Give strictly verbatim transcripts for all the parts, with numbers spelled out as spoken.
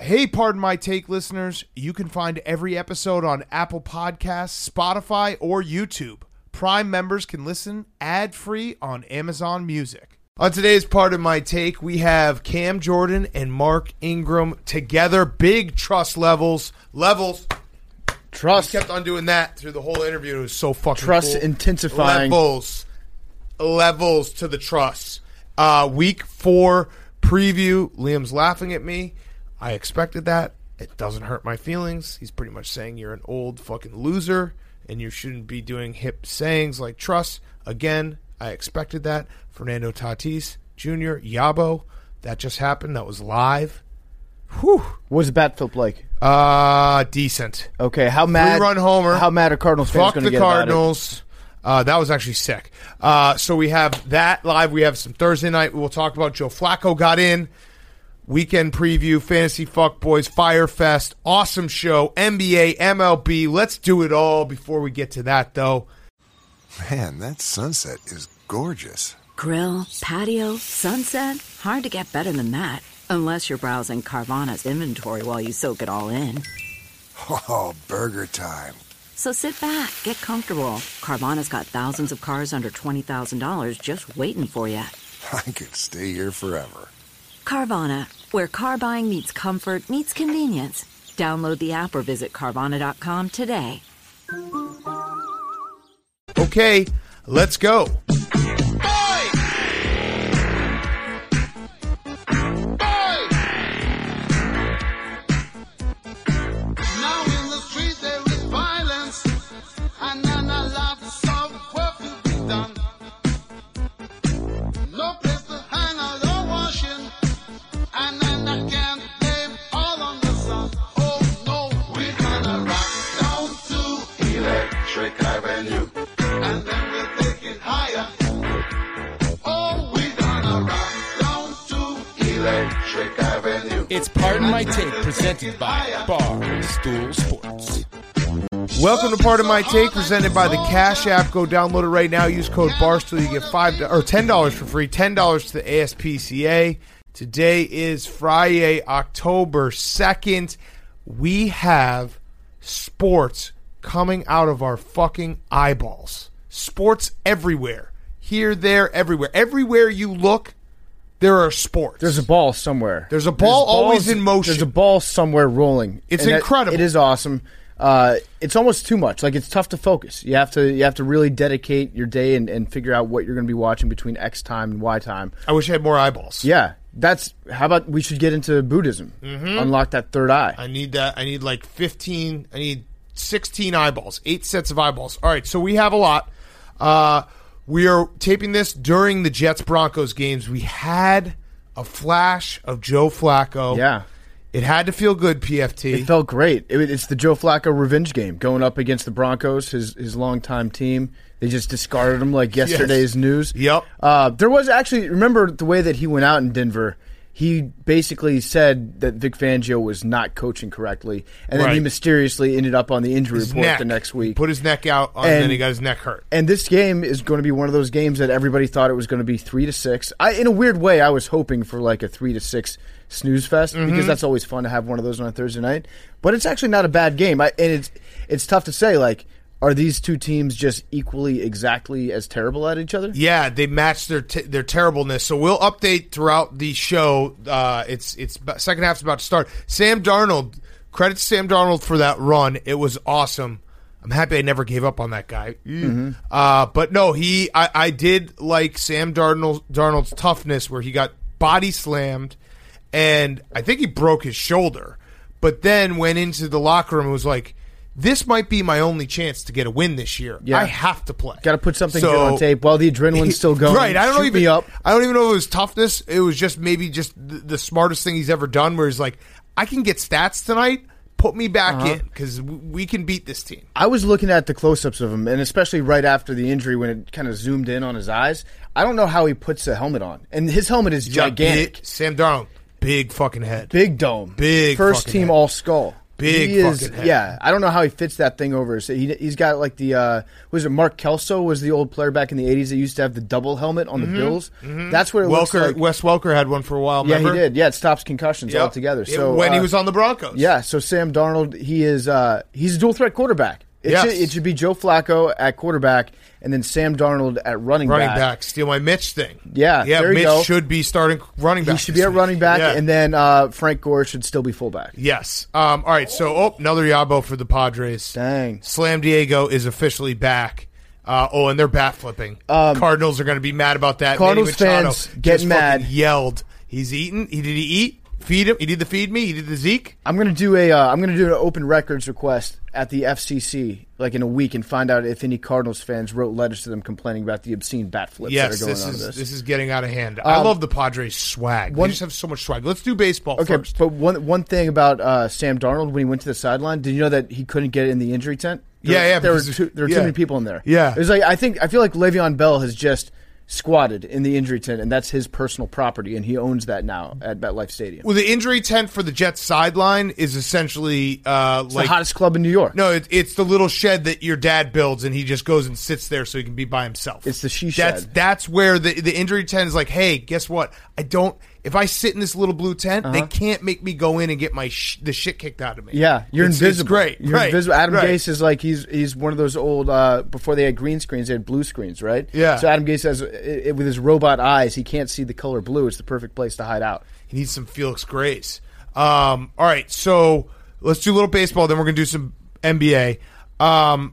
Hey, Pardon My Take listeners, you can find every episode on Apple Podcasts, Spotify, or YouTube. Prime members can listen ad-free on Amazon Music. On today's Pardon My Take, we have Cam Jordan and Mark Ingram together. Big trust levels. Levels. Trust. We kept on doing that through the whole interview. It was so fucking Trust cool. intensifying. Levels. Levels to the trust. Uh, week four preview. Liam's laughing at me. I expected that. It doesn't hurt my feelings. He's pretty much saying you're an old fucking loser and you shouldn't be doing hip sayings like trust. Again, I expected that. Fernando Tatis Junior, Yabo. That just happened. That was live. Whew. What was the bat flip like? Uh, decent. Okay, how mad? Three-run homer. How mad are Cardinals fans Fuck going to the get Cardinals. Uh, that was actually sick. Uh, so we have that live. We have some Thursday night. We will talk about Joe Flacco got in. Weekend preview, Fantasy Fuckboys, Fire Fest, awesome show, N B A, M L B. Let's do it all before we get to that, though. Man, that sunset is gorgeous. Grill, patio, sunset. Hard to get better than that. Unless you're browsing Carvana's inventory while you soak it all in. Oh, burger time. So sit back, get comfortable. Carvana's got thousands of cars under twenty thousand dollars just waiting for you. I could stay here forever. Carvana, where car buying meets comfort, meets convenience. Download the app or visit Carvana dot com today. Okay, let's go. It's Pardon My Take, presented by Barstool Sports. Welcome to Pardon My Take, presented by the Cash App. Go download it right now. Use code Barstool. You get five or ten dollars for free. Ten dollars to the A S P C A. Today is Friday, October second. We have sports coming out of our fucking eyeballs. Sports everywhere, here, there, everywhere. Everywhere you look, there are sports. There's a ball somewhere. There's a ball There's always balls, in motion. There's a ball somewhere rolling. It's And that- incredible. it is awesome. Uh, it's almost too much. Like, it's tough to focus. You have to you have to really dedicate your day and, and figure out what you're going to be watching between X time and Y time. I wish I had more eyeballs. Yeah, that's. How about we should get into Buddhism? Mm-hmm. Unlock that third eye. I need that. I need like fifteen. I need sixteen eyeballs. Eight sets of eyeballs. All right, so we have a lot. Uh, we are taping this during the Jets-Broncos games. We had a flash of Joe Flacco. Yeah. It had to feel good, P F T. It felt great. It, it's the Joe Flacco revenge game going up against the Broncos, his his longtime team. They just discarded him like yesterday's Yes. news. Yep. Uh, there was actually, remember the way that he went out in Denver? He basically said that Vic Fangio was not coaching correctly, and then Right. he mysteriously ended up on the injury His report neck. the next week. He put his neck out, and, And- then he got his neck hurt. And this game is going to be one of those games that everybody thought it was going to be three to six. I, in a weird way, I was hoping for like a three to six snooze fest Mm-hmm. because that's always fun to have one of those on a Thursday night. But it's actually not a bad game, I, and it's it's tough to say. Like, are these two teams just equally exactly as terrible at each other? Yeah, they matched their t- their terribleness. So we'll update throughout the show. Uh, it's it's second half's about to start. Sam Darnold, credit to Sam Darnold for that run. It was awesome. I'm happy I never gave up on that guy. Mm-hmm. Uh, but no, he I, I did like Sam Darnold, Darnold's toughness, where he got body slammed, and I think he broke his shoulder. But then went into the locker room and was like, this might be my only chance to get a win this year. Yeah. I have to play. Got to put something So- good on tape while the adrenaline's still going. Right. I don't Shoot even. me up. I don't even know if it was toughness. It was just maybe just the, the smartest thing he's ever done. Where he's like, I can get stats tonight. Put me back Uh-huh. in because w- we can beat this team. I was looking at the close-ups of him, and especially right after the injury when it kind of zoomed in on his eyes. I don't know how he puts the helmet on, and his helmet is He's got gigantic. big- Sam Darnold, big fucking head. Big dome. Big First fucking team head. all skull. Big he is, fucking head. Yeah, I don't know how he fits that thing over. So he, he's got like the, uh, was it Mark Kelso was the old player back in the eighties that used to have the double helmet on the Bills? Mm-hmm. That's what it looks Welker, like. Wes Welker had one for a while, Yeah, remember? he did. Yeah, it stops concussions Yep. altogether. It- So when uh, he was on the Broncos. Yeah, so Sam Darnold, he is uh, he's a dual threat quarterback. It, Yes. should, it should be Joe Flacco at quarterback and then Sam Darnold at running, Running back. back. Steal my Mitch thing. Yeah, Yeah, there you Mitch go. should be starting running back. He should this be at week. running back, Yeah. and then uh, Frank Gore should still be fullback. Yes. Um, all right, so oh, another Yabo for the Padres. Dang. Slam Diego is officially back. Uh, oh, and they're bat flipping. Cardinals are going to be mad about that. Um, Cardinals Manny Machado fans just getting mad. fucking Yelled. He's eating. He did he eat? Feed him. He did the feed me. He did the Zeke. I'm gonna do a uh, I'm gonna do an open records request at the F C C like in a week and find out if any Cardinals fans wrote letters to them complaining about the obscene bat flips Yes, that are going this on is with this. this is getting out of hand. I Um, love the Padres swag. one- they just have so much swag. Let's do baseball Okay, first. but one one thing about uh, Sam Darnold when he went to the sideline, did you know that he couldn't get in the injury tent? There, Yeah, yeah, There were because- too, there were yeah. too many people in there. Yeah. it was like I think I feel like Le'Veon Bell has just squatted in the injury tent, and that's his personal property, and he owns that now at MetLife Stadium. Well, the injury tent for the Jets sideline is essentially uh, It's like the hottest club in New York. no, it, it's the little shed that your dad builds, and he just goes and sits there so he can be by himself. It's the she That's shed. that's where the the injury tent is like, hey, guess what? I don't. If I sit in this little blue tent, they can't make me go in and get my sh- the shit kicked out of me. Yeah, you're It's- invisible. It's great. You're right. invisible. Adam right. Gase is like he's he's one of those old uh, before they had green screens, they had blue screens, right? Yeah. So Adam Gase has it, it, with his robot eyes, he can't see the color blue. It's the perfect place to hide out. He needs some Felix Grace. Um, all right, so let's do a little baseball. Then we're gonna do some N B A. Um,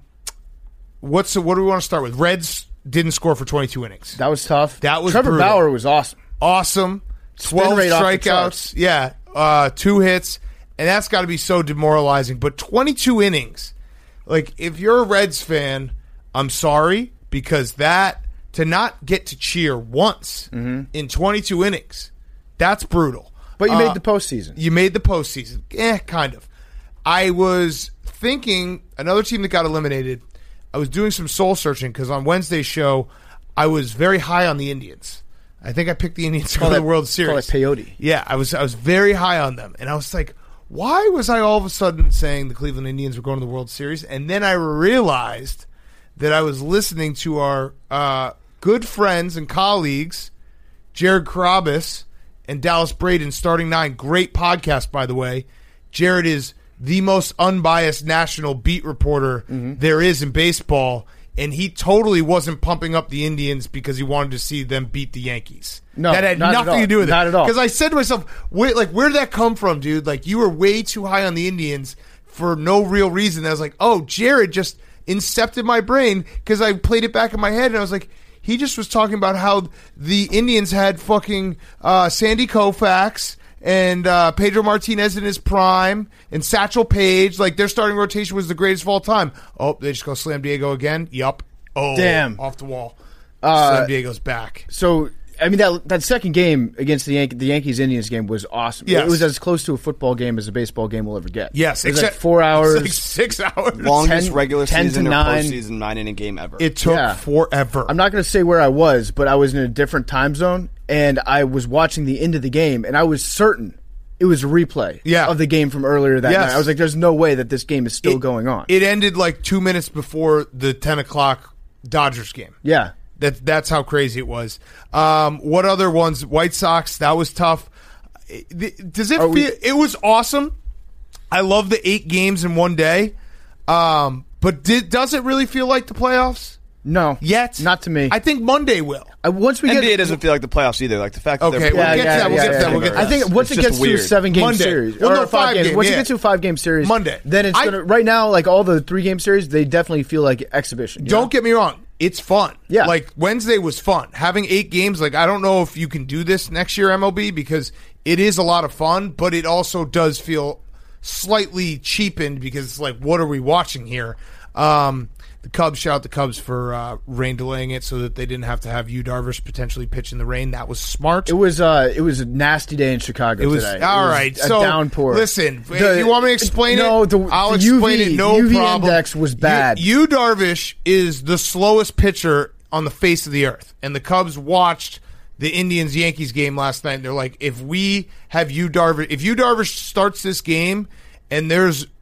what's what do we want to start with? Reds didn't score for twenty-two innings. That was tough. That was Trevor brutal. Bauer was awesome. Awesome. twelve rate off the strikeouts. charts. Yeah. Uh, two hits. And that's got to be so demoralizing. But twenty-two innings. Like, if you're a Reds fan, I'm sorry. Because that, to not get to cheer once in twenty-two innings, that's brutal. But you Uh, made the postseason. You made the postseason. Eh, kind of. I was thinking, another team that got eliminated, I was doing some soul searching because on Wednesday's show, I was very high on the Indians. I think I picked the Indians to go Call to that- the World call Series. that peyote. Yeah, I was I was very high on them. And I was like, why was I all of a sudden saying the Cleveland Indians were going to the World Series? And then I realized that I was listening to our uh, good friends and colleagues, Jared Carabas and Dallas Braden, Starting Nine. Great podcast, by the way. Jared is the most unbiased national beat reporter Mm-hmm. there is in baseball, and he totally wasn't pumping up the Indians because he wanted to see them beat the Yankees. No, that had not at nothing all. to do with it. Not at all. Because I said to myself, wait, like, where did that come from, dude? Like, you were way too high on the Indians for no real reason. I was like, oh, Jared just incepted my brain because I played it back in my head, and I was like, he just was talking about how the Indians had fucking uh, Sandy Koufax and uh, Pedro Martinez in his prime and Satchel Paige. Like, their starting rotation was the greatest of all time. Oh, they just go Slam Diego again? Yup. Oh, Damn. off the wall. Uh, Slam Diego's back. So, I mean, that that second game against the, Yan- the Yankees-Indians game was awesome. Yes. It was as close to a football game as a baseball game will ever get. Yes, It was except like four hours. It's like six hours. Longest ten- regular ten to season or nine. postseason nine inning game ever. It took Yeah. forever. I'm not going to say where I was, but I was in a different time zone, and I was watching the end of the game, and I was certain it was a replay Yeah. of the game from earlier that Yes. night. I was like, there's no way that this game is still It- going on. It ended like two minutes before the ten o'clock Dodgers game. yeah. That that's how crazy it was. Um, what other ones? White Sox. That was tough. Does it Are feel? we- It was awesome. I love the eight games in one day. Um, but did, does it really feel like the playoffs No. yet? Not to me. I think Monday will. I, once we N B A get doesn't feel like the playoffs either. Like the fact that Okay, they're we'll Yeah, get to yeah, that. We'll yeah, get to yeah, that. We'll yeah. get to I that. think once It's it just gets to a weird. seven game Monday. series, Well, or no, a five five games, game, once yeah. it gets to a five game series, Monday. then it's I- gonna. Right now, like all the three game series, they definitely feel like exhibition. you Don't know? get me wrong. It's fun. Yeah. Like, Wednesday was fun. Having eight games, like, I don't know if you can do this next year, M L B, because it is a lot of fun, but it also does feel slightly cheapened because it's like, what are we watching here? Um, the Cubs, shout out the Cubs for uh, rain delaying it so that they didn't have to have Yu Darvish potentially pitch in the rain. That was smart. It was uh, it was a nasty day in Chicago It was today. all it was right. A So downpour. listen, The- you want me to explain no, it? the, I'll the explain U V, it. No U V problem. index was bad. Yu Darvish is the slowest pitcher on the face of the earth, and the Cubs watched the Indians Yankees game last night. And they're like, if we have Yu Darvish, if Yu Darvish starts this game, and there's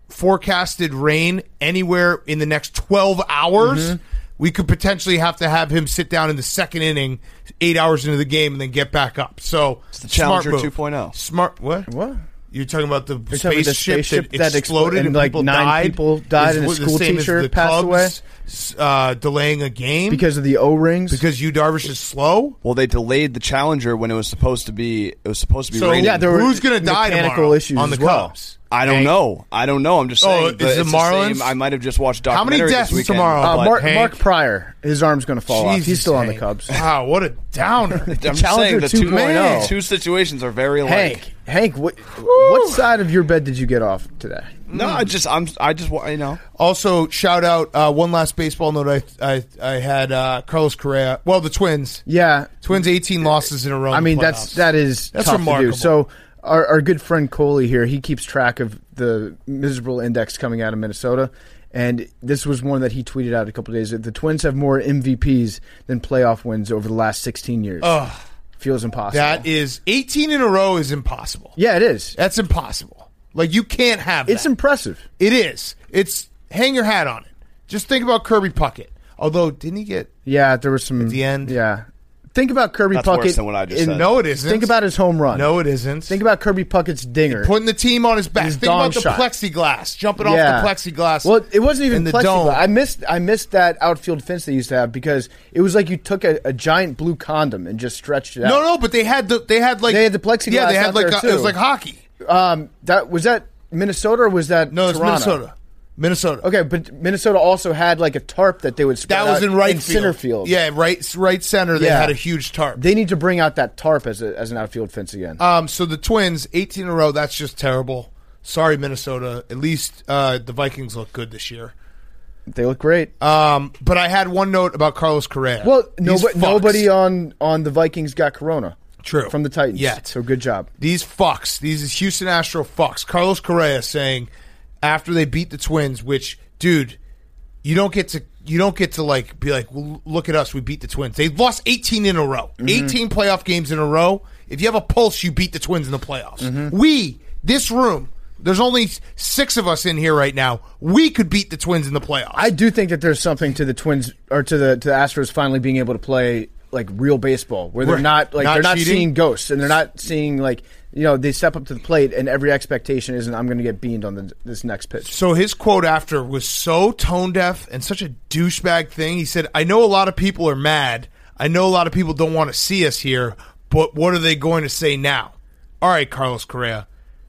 forecasted rain anywhere in the next twelve hours, mm-hmm. we could potentially have to have him sit down in the second inning, eight hours into the game, and then get back up. So it's the Challenger smart two point oh. Smart what? What? You're talking about the You're spaceship, the spaceship that, that exploded expl- and, and like people nine died. people died and a the school same as teacher the passed Cubs, away? Uh, delaying a game Because of the O-rings? because Yu Darvish is slow. Well, they delayed the Challenger when it was supposed to be. It was supposed to be So raining. yeah, there were who's going to die mechanical tomorrow issues on the as well. Cubs? I don't Hank? know. I don't know. I'm just saying. Oh, that is the it's Marlins? same. I might have just watched How many documentary deaths this weekend, tomorrow? Uh, but Mark, Hank? Mark Pryor, his arm's going to fall off. Jesus, He's still on the Hank. Cubs. Wow, what a downer. I'm just Challenger saying the two, 2.0. two situations are very alike. Hank, Hank, what, what side of your bed did you get off today? No, I just I'm I just wa- you know. Also, shout out uh, one last baseball note. I I, I had uh, Carlos Correa. Well, the Twins. Yeah, Twins eighteen losses in a row. in I the mean that's playoffs. that is That's tough remarkable. to do. So our, our good friend Coley here, he keeps track of the miserable index coming out of Minnesota, and this was one that he tweeted out a couple of days ago. The Twins have more M V Ps than playoff wins over the last sixteen years. Ugh, Feels impossible. that is eighteen in a row is impossible. yeah, it is. That's impossible. Like you can't have that. It's impressive. It is. It's hang your hat on it. Just think about Kirby Puckett. Although didn't he get? Yeah, there was some At the end? Yeah, think about Kirby That's Puckett. worse than what I just in- said. No, it isn't. Think about his home run. No, it isn't. Think about Kirby Puckett's dinger. putting the team on his back. His Think dong about the shot. plexiglass, jumping Yeah. off the plexiglass. Well, it wasn't even in the plexiglass. dome. I missed I missed that outfield fence they used to have because it was like you took a, a giant blue condom and just stretched it out. No, no, but they had the they had like They had the plexiglass Yeah, they had out like there, a, it was too. like hockey. Um, that was that Minnesota or was that No, it's Toronto? Minnesota. Minnesota. Okay, but Minnesota also had like a tarp that they would spread That was out in right in field. center field. Yeah, right right center. They Yeah. had a huge tarp. They need to bring out that tarp as a, as an outfield fence again. Um, so the Twins, eighteen in a row. That's just terrible. Sorry, Minnesota. At least uh, the Vikings look good this year. they look great. Um, but I had one note about Carlos Correa. well, These nobody, fucks. nobody on on the Vikings got corona. True. From the Titans. Yet. So good job. These fucks, these Houston Astro fucks. Carlos Correa saying after they beat the Twins, which, dude, you don't get to you don't get to like be like, well, look at us, we beat the Twins. They lost eighteen in a row, Mm-hmm. eighteen playoff games in a row. If you have a pulse, you beat the Twins in the playoffs. Mm-hmm. We, this room, there's only six of us in here right now. We could beat the Twins in the playoffs. I do think that there's something to the Twins or to the to the Astros finally being able to play like real baseball, where they're Right. not like Not they're not cheating? seeing ghosts and they're not seeing like you know they step up to the plate and every expectation isn't I'm going to get beamed on the, this next pitch. So his quote after was so tone deaf and such a douchebag thing. He said, I know a lot of people are mad. I know a lot of people don't want to see us here, but what are they going to say now? All right, Carlos Correa.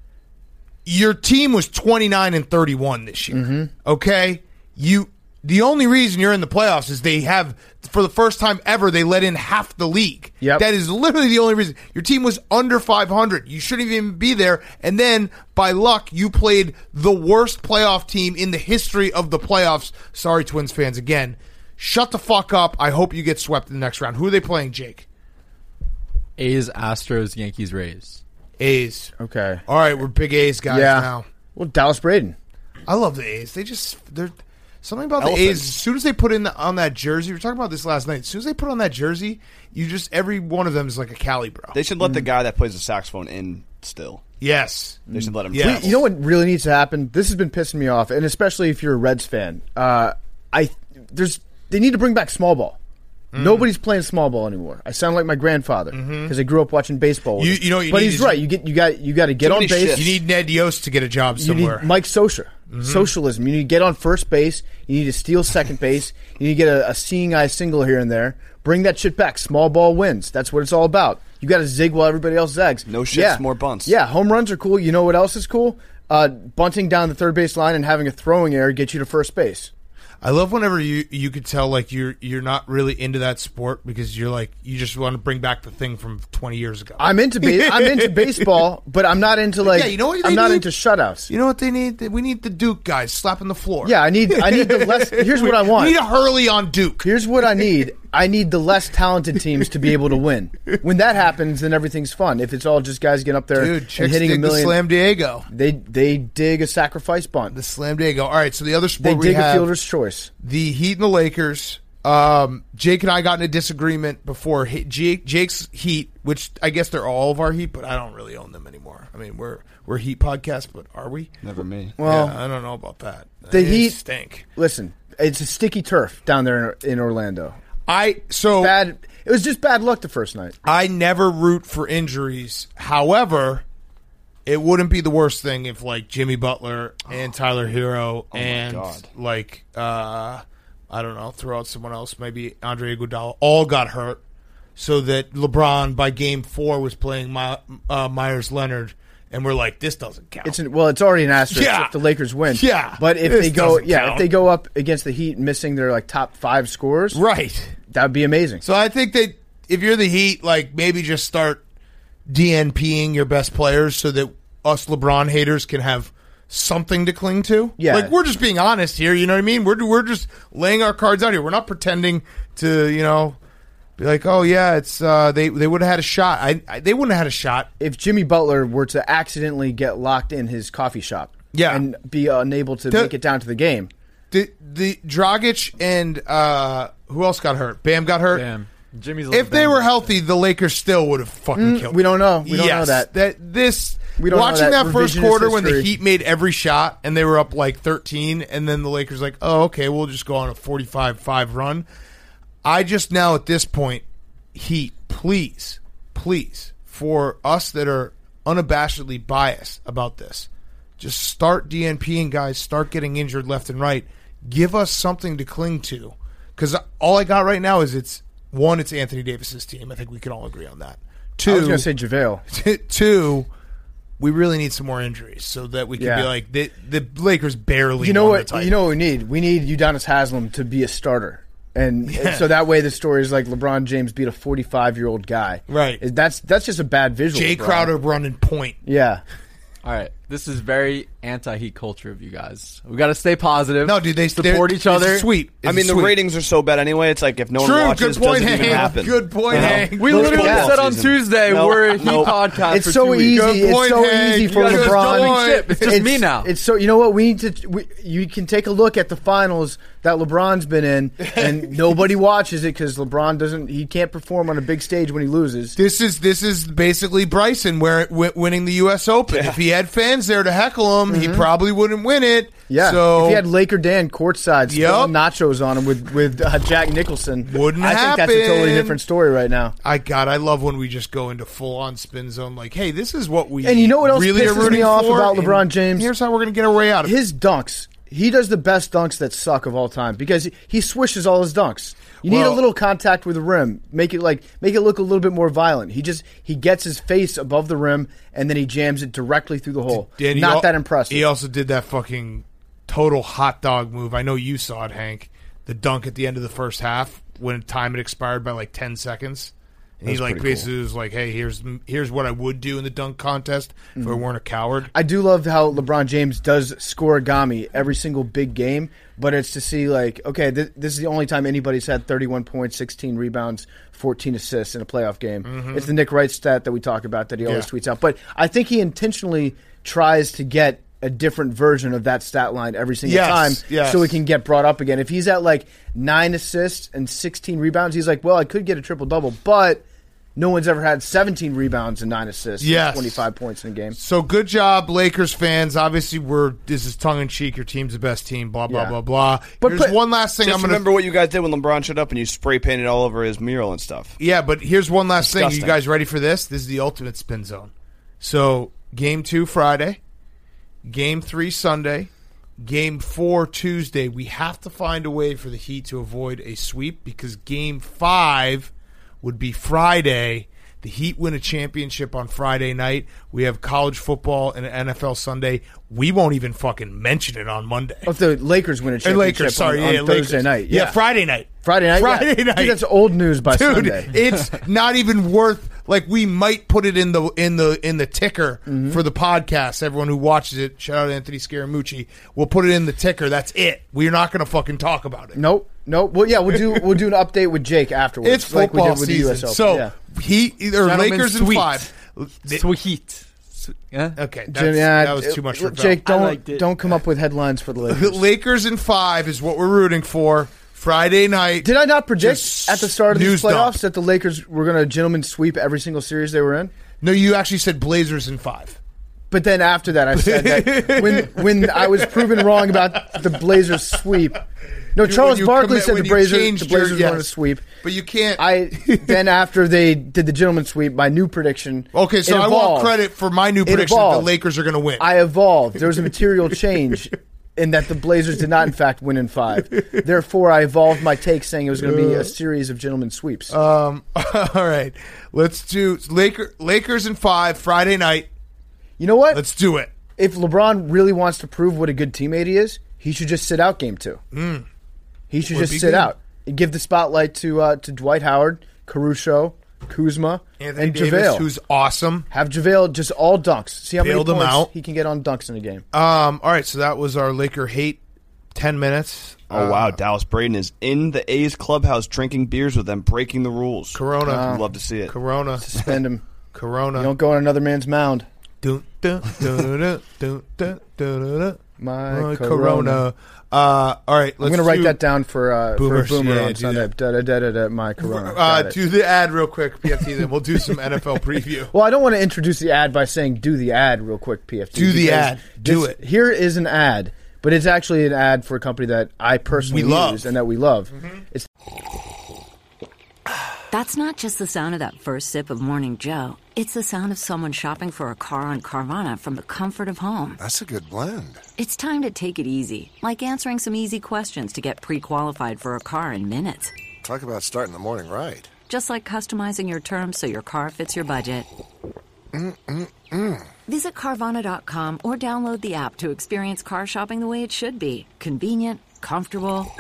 Your team was twenty-nine and thirty-one this year. Mm-hmm. Okay? You the only reason you're in the playoffs is they have for the first time ever they let in half the league. Yep. That is literally the only reason. Your team was under five hundred. You shouldn't even be there. And then by luck you played the worst playoff team in the history of the playoffs. Sorry Twins fans again. Shut the fuck up. I hope you get swept in the next round. Who are they playing, Jake? A's, Astros, Yankees, Rays. A's. Okay. All right, we're big A's guys Yeah. now. Well, Dallas Braden. I love the A's. They just they're something about Elephants. the A's. As soon as they put in the, on that jersey, we were talking about this last night. As soon as they put on that jersey, you just every one of them is like a Cali bro. They should let the guy that plays the saxophone in still. yes, They should let him. Yeah. travel. You know what really needs to happen? This has been pissing me off, and especially if you're a Reds fan. Uh, I there's they need to bring back small ball. Mm. Nobody's playing small ball anymore. I sound like my grandfather because I grew up watching baseball. With You- him. you know what you but need he's is- right. You get you got you got to get Too on many base. shifts. You need Ned Yost to get a job You somewhere. need Mike Scioscia. Socialism. You need to get on first base. You need to steal second base. You need to get a, a seeing eye single here and there. Bring that shit back. Small ball wins. That's what it's all about. You got to zig while everybody else zags. No shits, yeah. more bunts. Yeah, home runs are cool. You know what else is cool? Uh, bunting down the third base line and having a throwing error get you to first base. I love whenever you you could tell like you're you're not really into that sport because you're like you just want to bring back the thing from twenty years ago. I'm into ba- I'm into baseball, but I'm not into like Yeah, you know what they I'm not need? into shutouts. You know what they need? We need the Duke guys slapping the floor. Yeah, I need I need the less. Here's what I want. We need a Hurley on Duke. Here's what I need. I need the less talented teams to be able to win. When that happens, then everything's fun. If it's all just guys getting up there Dude, and chicks hitting a dig the million, Slam Diego. they they dig a sacrifice bunt. The Slam Diego. All right, so the other They sport we dig a have, fielder's choice. the Heat and the Lakers. Um, Jake and I got in a disagreement before. Jake, Jake's Heat, which I guess they're all of our Heat, but I don't really own them anymore. I mean, we're We're a Heat podcast, but are we? Never me. Well, yeah, I don't know about that. the They Heat stink. Listen, it's a sticky turf down there in, in Orlando. I so Bad. It was just bad luck the first night. I never root for injuries. However, it wouldn't be the worst thing if like Jimmy Butler and Tyler Hero my and God. like uh, I don't know, throw out someone else, maybe Andre Iguodala, all got hurt, so that LeBron by Game Four was playing My, uh, Myers Leonard, and we're like, this doesn't count. It's an, well, it's already an asterisk Yeah. if the Lakers win. Yeah. but if This they go, doesn't yeah, count. if they go up against the Heat, missing their like top five scorers, right. that would be amazing. So I think that if you're the Heat, like maybe just start DNPing your best players so that us LeBron haters can have something to cling to. Yeah. Like we're just being honest here, you know what I mean? We're we're just laying our cards out here. We're not pretending to, you know, be like, "Oh yeah, it's uh, they they would have had a shot." I, I they wouldn't have had a shot. If Jimmy Butler were to accidentally get locked in his coffee shop, Yeah. and be unable to The- make it down to the game, The the Dragic and uh, who else got hurt? Bam got hurt. Damn. Jimmy's a little If they banged were up. healthy, the Lakers still would have fucking killed. Mm, we don't know. We don't yes, know that. That this We don't know watching that that, first revisionist quarter when the history. Heat made every shot and they were up like thirteen, and then the Lakers like, oh okay, we'll just go on a forty-five five run. I just now at this point, Heat, please, please, for us that are unabashedly biased about this, just start DNPing guys, start getting injured left and right. Give us something to cling to, because all I got right now is it's. One, it's Anthony Davis's team. I think we can all agree on that. Two, I was going to say JaVale. two, we really need some more injuries so that we can Yeah. be like the the Lakers barely. You know won what? the title. You know what we need? We need Udonis Haslem to be a starter, and, and so that way the story is like LeBron James beat a forty-five-year-old guy. Right. That's that's just a bad visual. Jay bro. Crowder running point. Yeah. All right, this is very anti-Heat culture of you guys. We got to stay positive. No, dude, they support they're- each other. It's sweet. I mean, the ratings are so bad anyway. It's like if no True. one watches, Good point, it doesn't even Hank. happen. Good point, You know? Hank. We Those literally football said on season. Tuesday Nope, we're a Heat nope. podcast. It's for so two weeks. easy. Good It's point, so Hank. easy You for guys are LeBron. going. Ship. It's just me now. It's so you know what we need to. We, you can take a look at the finals that LeBron's been in, and nobody watches it because LeBron doesn't. He can't perform on a big stage when he loses. This is this is basically Bryson where w- winning the U S Open. If he had fans there to heckle him, he probably wouldn't win it. Yeah, So if he had Laker Dan courtside Yep. spilling nachos on him with with uh, Jack Nicholson, Wouldn't I think that's a totally happen. different story right now. I God, I love when we just go into full on spin zone. Like, hey, this is what we And you know what else really are pisses me rooting off for, about and LeBron James? Here's how we're gonna get our way out of it. His dunks, he does the best dunks that suck of all time because he, he swishes all his dunks. You need a Well- little contact with the rim, make it like make it look a little bit more violent. He just he gets his face above the rim and then he jams it directly through the hole. And he Not al- that impressive. He also did that fucking total hot dog move. I know you saw it, Hank. The dunk at the end of the first half when time had expired by like ten seconds. And he like basically was like, "Hey, here's here's what I would do in the dunk contest if I weren't a coward." I do love how LeBron James does scoreagami every single big game, but it's to see like, okay, th- this is the only time anybody's had thirty-one points, sixteen rebounds, fourteen assists in a playoff game. It's the Nick Wright stat that we talk about that he always Mm-hmm. Yeah. tweets out. But I think he intentionally tries to get a different version of that stat line every single Yes, time yes. so it can get brought up again. If he's at like nine assists and sixteen rebounds, he's like, well, I could get a triple-double, but no one's ever had seventeen rebounds and nine assists Yes. and twenty-five points in a game. So good job, Lakers fans. Obviously, we're this is tongue in cheek. Your team's the best team. Blah blah Yeah. blah blah. But Here's put- one last thing. Just I'm gonna remember what you guys did when LeBron showed up and you spray painted all over his mural and stuff. Yeah, but here's one last thing. Disgusting. You guys ready for this? This is the ultimate spin zone. So, game two Friday, game three Sunday, game four Tuesday. We have to find a way for the Heat to avoid a sweep because game five would be Friday. The Heat win a championship on Friday night. We have college football and N F L Sunday. We won't even fucking mention it on Monday. If the Lakers win a And championship Lakers, sorry, on, on yeah, Thursday Lakers. night. Yeah. Yeah, Friday night. Friday night. Friday yeah. night. Dude, that's old news by Dude, Sunday. it's not even worth. Like we might put it in the in the in the ticker Mm-hmm. for the podcast. Everyone who watches it, shout out to Anthony Scaramucci. We'll put it in the ticker. That's it. We're not going to fucking talk about it. Nope, nope. Well, yeah, we'll do we'll do an update with Jake afterwards. It's like we football did with season. the U S Open. So yeah. he either Gentlemen, Lakers in sweet. five. Sweet. Yeah. Okay, that's, Jim, yeah, that was too much for Jake, Val. don't liked it. don't come up with headlines for the Lakers. Lakers in five is what we're rooting for. Friday night. Did I not predict Just at the start of these news playoffs dump. that the Lakers were going to gentlemen sweep every single series they were in? No, you actually said Blazers in five. But then after that, I said that when when I was proven wrong about the Blazers sweep. No, You- Charles when you Barkley commit- said when the you Blazers, changed the Blazers your- won a yes. sweep. But you can't. I then after they did the gentleman's sweep, my new prediction. okay, so it I want evolved. credit for my new It prediction that the evolved. Lakers are going to win. I evolved. There was a material change in that the Blazers did not, in fact, win in five. Therefore, I evolved my take, saying it was going to be a series of gentlemen's sweeps. um, all right, let's do Laker, Lakers in five Friday night. you know what? Let's do it. If LeBron really wants to prove what a good teammate he is, he should just sit out game two. Mm. He should Would just be sit good. out and give the spotlight to uh, to Dwight Howard, Caruso, Kuzma, Anthony and Davis, JaVale. who's awesome. Have JaVale just all dunks. See how Bailed him many points out. he can get on dunks in a game. Um, all right, so that was our Laker hate. Ten minutes. Oh Uh, wow, Dallas Braden is in the A's clubhouse drinking beers with them, breaking the rules. Corona. I'd love to see it. Corona. Suspend him. Corona. You don't go on another man's mound. Dun, dun, dun, dun, dun, dun, dun, dun, dun. My My Corona. Corona. Uh, all right, let's I'm going to write do, that down for uh, Boomer, for Boomer yeah, on do Sunday. that. Da, da, da, da, da, my Corona. Uh, Got it. do the ad real quick, P F T. Then we'll do some N F L preview. Well, I don't want to introduce the ad by saying do the ad real quick, P F T. Do the because ad. Do this- it. Here is an ad, but it's actually an ad for a company that I personally We love. use and that we love. It's That's not just the sound of that first sip of Morning Joe. It's the sound of someone shopping for a car on Carvana from the comfort of home. That's a good blend. It's time to take it easy, like answering some easy questions to get pre-qualified for a car in minutes. Talk about starting the morning right. Just like customizing your terms so your car fits your budget. Visit Carvana dot com or download the app to experience car shopping the way it should be. Convenient, comfortable.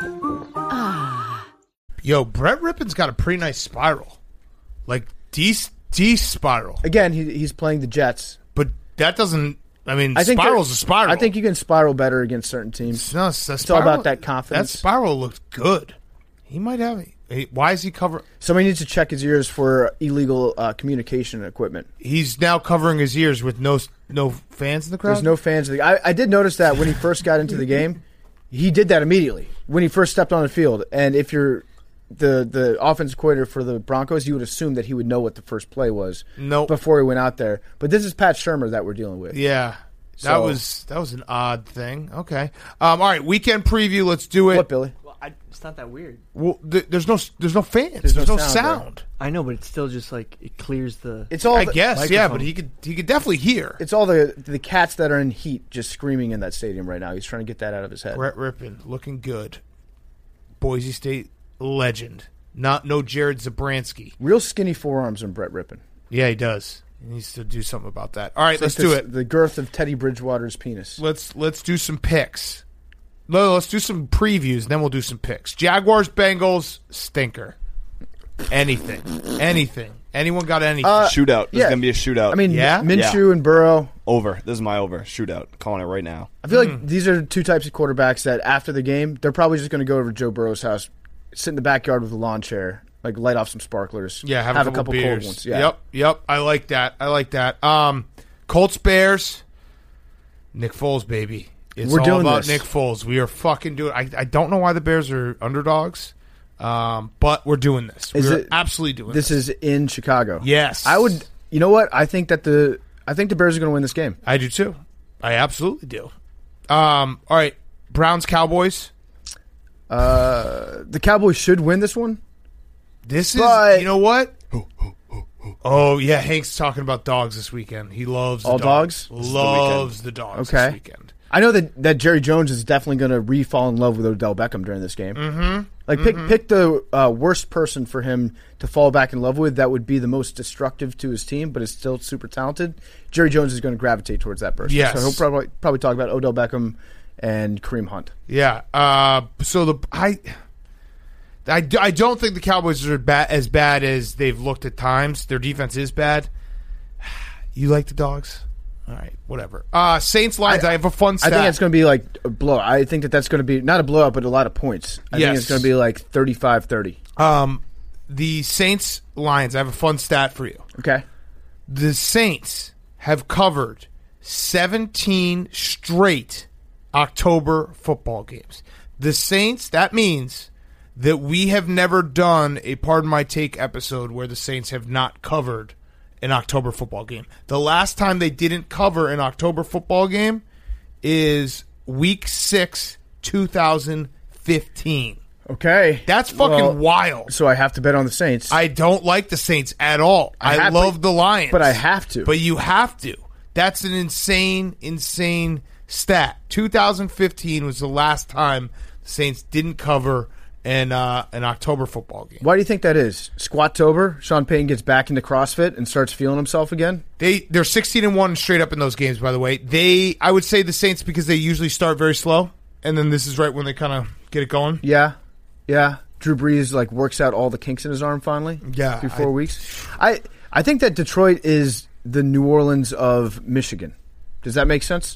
Yo, Brett Rippon's got a pretty nice spiral. Like, D, D spiral. again, he, he's playing the Jets. But that doesn't, I mean, I think spiral's there- a spiral. I think you can spiral better against certain teams. No, it's, it's all about that confidence. That spiral looked good. He might have he, Why is he covering? Somebody needs to check his ears for illegal uh, communication equipment. He's now covering his ears with no no fans in the crowd? There's no fans. Of the, I, I did notice that when he first got into the game, he did that immediately when he first stepped on the field. And if you're the the offensive coordinator for the Broncos, you would assume that he would know what the first play was Nope. before he went out there. But this is Pat Shurmur that we're dealing with. Yeah. That So- was that was an odd thing. Okay. Um, all right, weekend preview. Let's do it. What, Billy? Well, I, it's not that weird. Well, th- there's no there's no fans. There's There's, no no, sound sound. I know, but it's still just like it clears the. It's all I the, guess, yeah, microphone. but he could he could definitely hear. it's all the the cats that are in heat just screaming in that stadium right now. He's trying to get that out of his head. Brett Rippon looking good. Boise State legend. Not no Jared Zabransky. Real skinny forearms on Brett Rippon. Yeah, he does. He needs to do something about that. All right, It's let's like do this- it. The girth of Teddy Bridgewater's penis. Let's let's do some picks. No, let's do some previews, then we'll do some picks. Jaguars, Bengals, stinker. Anything, anything. Anyone got anything? Uh, Shootout. There's yeah. gonna be a shootout. I mean, Yeah? Minshew Yeah. and Burrow. over. This is my over. Shootout. Calling it right now. I feel Hmm. like these are two types of quarterbacks that after the game, they're probably just going to go over to Joe Burrow's house, sit in the backyard with a lawn chair, like light off some sparklers. yeah, have, a couple, cold beers. ones. Yeah. Yep, yep. I like that. I like that. Um, Colts, Bears, Nick Foles, baby. It's We're all doing about this. Nick Foles. We are fucking doing. I I don't know why the Bears are underdogs, um, but we're doing this. Is we're it- absolutely doing This this. is in Chicago. Yes. I would. You know what? I think that the I think the Bears are going to win this game. I do too. I absolutely do. Um, all right, Browns, Cowboys. Uh, the Cowboys should win this one. This is, But- you know what? Oh yeah, Hank's talking about dogs this weekend. He loves the All dogs. dogs? Loves the dogs Okay. this weekend. I know that, that Jerry Jones is definitely going to re-fall in love with Odell Beckham during this game. Mm-hmm. Like, pick pick the uh, worst person for him to fall back in love with that would be the most destructive to his team, but is still super talented. Jerry Jones is going to gravitate towards that person. Yes. So he'll probably probably talk about Odell Beckham and Kareem Hunt. Yeah. Uh, so the I, I, I don't think the Cowboys are ba- as bad as they've looked at times. Their defense is bad. You like the dogs? All right, whatever. Uh, Saints Lions. I, have a fun I stat. think it's going to be like a blowout. I think that that's going to be not a blowout, but a lot of points. I Yes. think it's going to be like thirty-five thirty. um, the Saints Lions. I have a fun stat for you. Okay. The Saints have covered seventeen straight October football games. The Saints, that means that we have never done a Pardon My Take episode where the Saints have not covered an October football game. The last time they didn't cover an October football game is week six, two thousand fifteen. Okay. That's fucking Well, wild. So I have to bet on the Saints. I don't like the Saints at all. I I, have- love but- the Lions. but I have to. But you have to. That's an insane, insane stat. two thousand fifteen was the last time the Saints didn't cover an, uh, an October football game. Why do you think that is? Squattober, Sean Payton gets back into CrossFit and starts feeling himself again? They, they're sixteen and one straight up in those games, by the way. They, I would say the Saints because they usually start very slow, and then this is right when they kind of get it going. Yeah. Yeah. Drew Brees like works out all the kinks in his arm finally. Yeah, Through four I- weeks. I I think that Detroit is the New Orleans of Michigan. Does that make sense?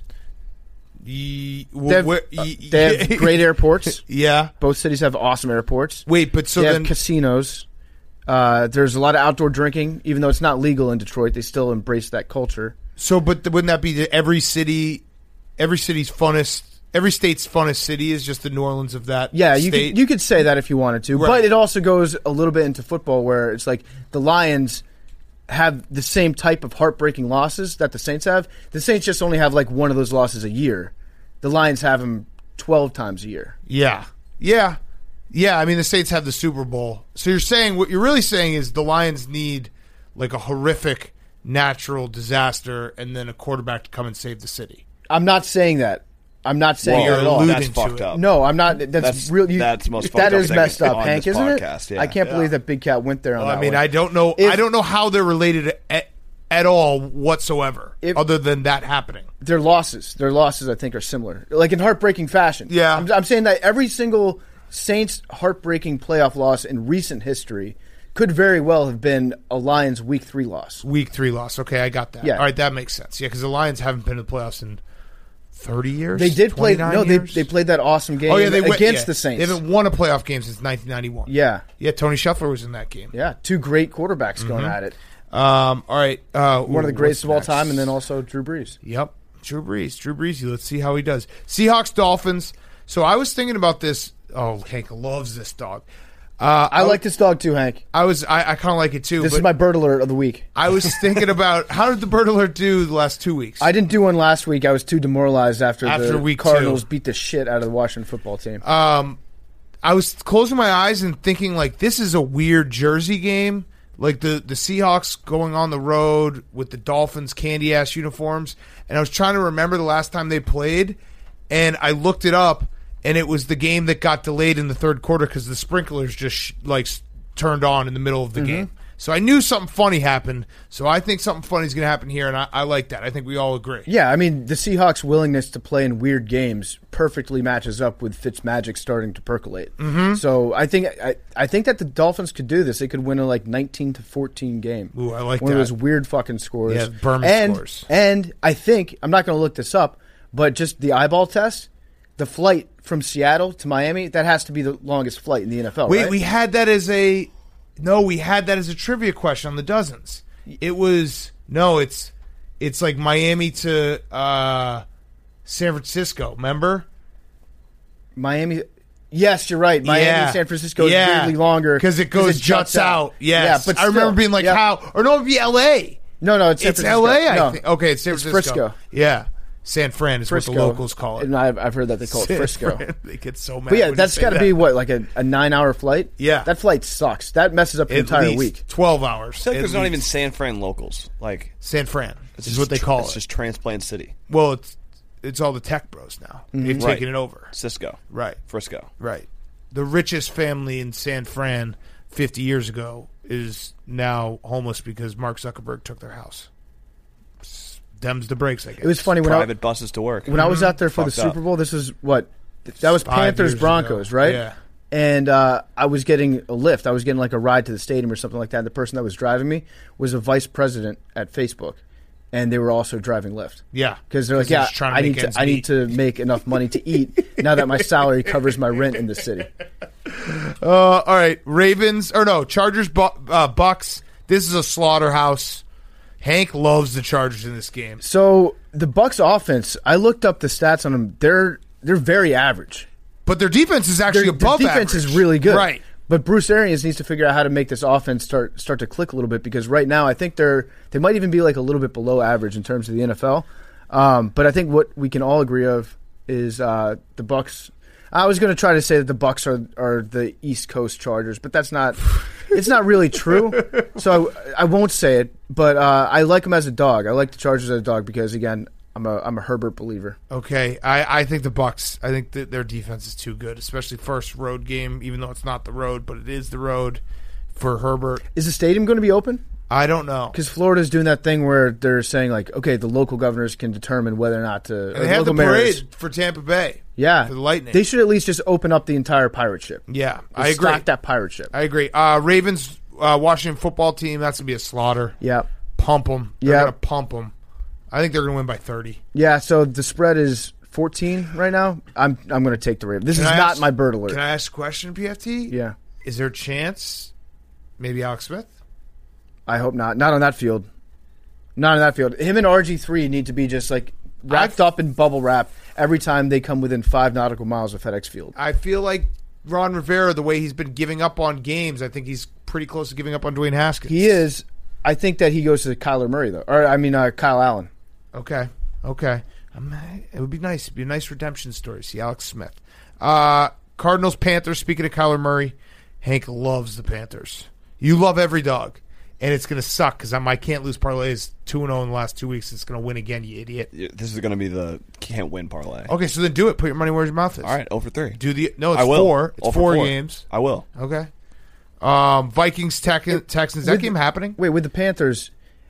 Ye- They have, where- uh, ye- they have great airports. Yeah. Both cities have awesome airports. Wait, but so they then have casinos. Uh, there's a lot of outdoor drinking, even though it's not legal in Detroit. They still embrace that culture. So, but th- wouldn't that be the, every city, every city's funnest, every state's funnest city is just the New Orleans of that Yeah, you state? could, you could say that if you wanted to, Right. but it also goes a little bit into football where it's like the Lions have the same type of heartbreaking losses that the Saints have. The Saints just only have like one of those losses a year. The Lions have them twelve times a year. Yeah. Yeah. Yeah, I mean, the Saints have the Super Bowl. So you're saying, what you're really saying is the Lions need like a horrific natural disaster and then a quarterback to come and save the city. I'm not saying that. I'm not saying Whoa, that at all. alluding that's to fucked it. up. No, I'm not. That's, That's- real. You, that's most that fucked up is thing messed up, on Hank, this isn't podcast, it? yeah. I can't Yeah. believe that Big Cat went there on Well, that I mean, one. I don't know. If- I don't know how they're related at, at all whatsoever, If- other than that happening. Their losses, their losses, I think, are similar, like in heartbreaking fashion. Yeah. I'm, I'm saying that every single Saints heartbreaking playoff loss in recent history could very well have been a Lions Week Three loss. Week three loss. Okay, I got that. Yeah. All right, that makes sense. Yeah, because the Lions haven't been in the playoffs in thirty years. They did play. twenty-nine No, they years? they played that awesome game Oh yeah, they went- against yeah. the Saints. They haven't won a playoff game since nineteen ninety-one. Yeah, Yeah, Tony Scheffler was in that game. yeah, two great quarterbacks Mm-hmm. going at it. Um, all right. Uh, One of the ooh, greatest of all what's time, next? and then also Drew Brees. Yep, Drew Brees. Drew Brees. Let's see how he does. Seahawks, Dolphins. So I was thinking about this. Oh, Hank loves this dog. Uh, I like this dog too, Hank. I was. I, I kind of like it too. This but is my bird alert of the week. I was thinking about how did the bird alert do the last two weeks? I didn't do one last week. I was too demoralized after, After the week Cardinals two. beat the shit out of the Washington football team. Um, I was closing my eyes and thinking like this is a weird Jersey game, like the the Seahawks going on the road with the Dolphins candy ass uniforms, and I was trying to remember the last time they played, and I looked it up, and it was the game that got delayed in the third quarter because the sprinklers just sh- like s- turned on in the middle of the game. So I knew something funny happened. So I think something funny is going to happen here, and I, I like that. I think we all agree. Yeah, I mean, the Seahawks' willingness to play in weird games perfectly matches up with Fitzmagic starting to percolate. Mm-hmm. So I think I, I think that the Dolphins could do this. They could win a like nineteen to fourteen game. Ooh, I like one that. of those weird fucking scores. Yeah, Berman and, scores. And I think I'm not going to look this up, but just the eyeball test, the flight from Seattle to Miami, that has to be the longest flight in the N F L. Wait, right? we had that as a no, we had that as a trivia question on the dozens. It was no, it's it's like Miami to uh, San Francisco. Remember? Miami. Yes, you're right. Miami Yeah. and San Francisco is Yeah. weirdly longer because it goes juts out. Yes, Yeah, but I remember still. being like, Yeah. how? Or no, it'd be L A. No, no, it's San It's Francisco. L A. I No. think. Okay, it's San It's Francisco. Frisco. Yeah, San Fran is Frisco. what the locals call it. And I've, I've heard that they call it San Frisco. Fran. They get so mad. But yeah, when you that's say got to that. be what, like a, a nine-hour flight? Yeah. That flight sucks. That messes up the At entire least week. twelve hours. I feel like at there's not least. even San Fran locals. Like San Fran. it's Is just what they tr- call it's it. just transplant city. Well, it's it's all the tech bros now. They've Right. taken it over. Cisco, Right. Frisco. Right. The richest family in San Fran fifty years ago is now homeless because Mark Zuckerberg took their house. S- Dems the brakes, I guess. It was funny when Private I, buses to work. when I was out there for the Fucked up. Super Bowl. This is what? That was Five Panthers years Broncos, ago. right? Yeah. And uh, I was getting a lift. I was getting like a ride to the stadium or something like that. The person that was driving me was a vice president at Facebook, and they were also driving Lyft. Yeah. Because they're like, they're yeah, just trying to I make need to, ends I need meet." to make enough money to eat now that my salary covers my rent in the city. Uh, all right. Ravens, or no, Chargers, Bu- uh, Bucks. This is a slaughterhouse. Hank loves the Chargers in this game. So the Bucks offense, I looked up the stats on them. They're they're very average. But their defense is actually Their, their above defense average. is really good. Right. But Bruce Arians needs to figure out how to make this offense start start to click a little bit, because right now I think they're they might even be like a little bit below average in terms of the N F L. Um, but I think what we can all agree of is uh, the Bucs. I was going to try to say that the Bucs are are the East Coast Chargers, but that's not. It's not really true. So I, I won't say it. But uh, I like them as a dog. I like the Chargers as a dog because, again, I'm a I'm a Herbert believer. Okay, I, I think the Bucs. I think that their defense is too good, especially first road game. Even though it's not the road, but it is the road for Herbert. Is the stadium going to be open? I don't know, because Florida's doing that thing where they're saying like, okay, the local governors can determine whether or not to. And they have the parade mayors. for Tampa Bay. Yeah, for the Lightning. They should at least just open up the entire pirate ship. Yeah, Just I agree. Stock that pirate ship. I agree. Uh, Ravens, uh, Washington football team. That's gonna be a slaughter. Yeah, pump them. They're Yeah. gonna pump them. I think they're gonna win by thirty. Yeah. So the spread is fourteen right now. I'm I'm going to take the Ravens. This Can is I not ask- my bird alert. Can I ask a question, P F T? Yeah. Is there a chance maybe Alex Smith? I hope not. Not on that field. Not on that field. Him and R G three need to be just like wrapped I've- up in bubble wrap every time they come within five nautical miles of FedEx Field. I feel like Ron Rivera, the way he's been giving up on games, I think he's pretty close to giving up on Dwayne Haskins. He is. I think that he goes to Kyler Murray though, or I mean uh, Kyle Allen. Okay. Okay. Um, it would be nice. It'd be a nice redemption story. See Alex Smith. Uh, Cardinals, Panthers. Speaking of Kyler Murray, Hank loves the Panthers. You love every dog. And it's going to suck because I can't lose parlays two and oh in the last two weeks. It's going to win again, you idiot. This is going to be the can't win parlay. Okay, so then do it. Put your money where your mouth is. All right, oh for three. Do the No, it's I will. four. It's oh for four, four games. I will. Okay. Um, Vikings, Tex- Texans. Is that With game the- happening? Wait, with the Panthers,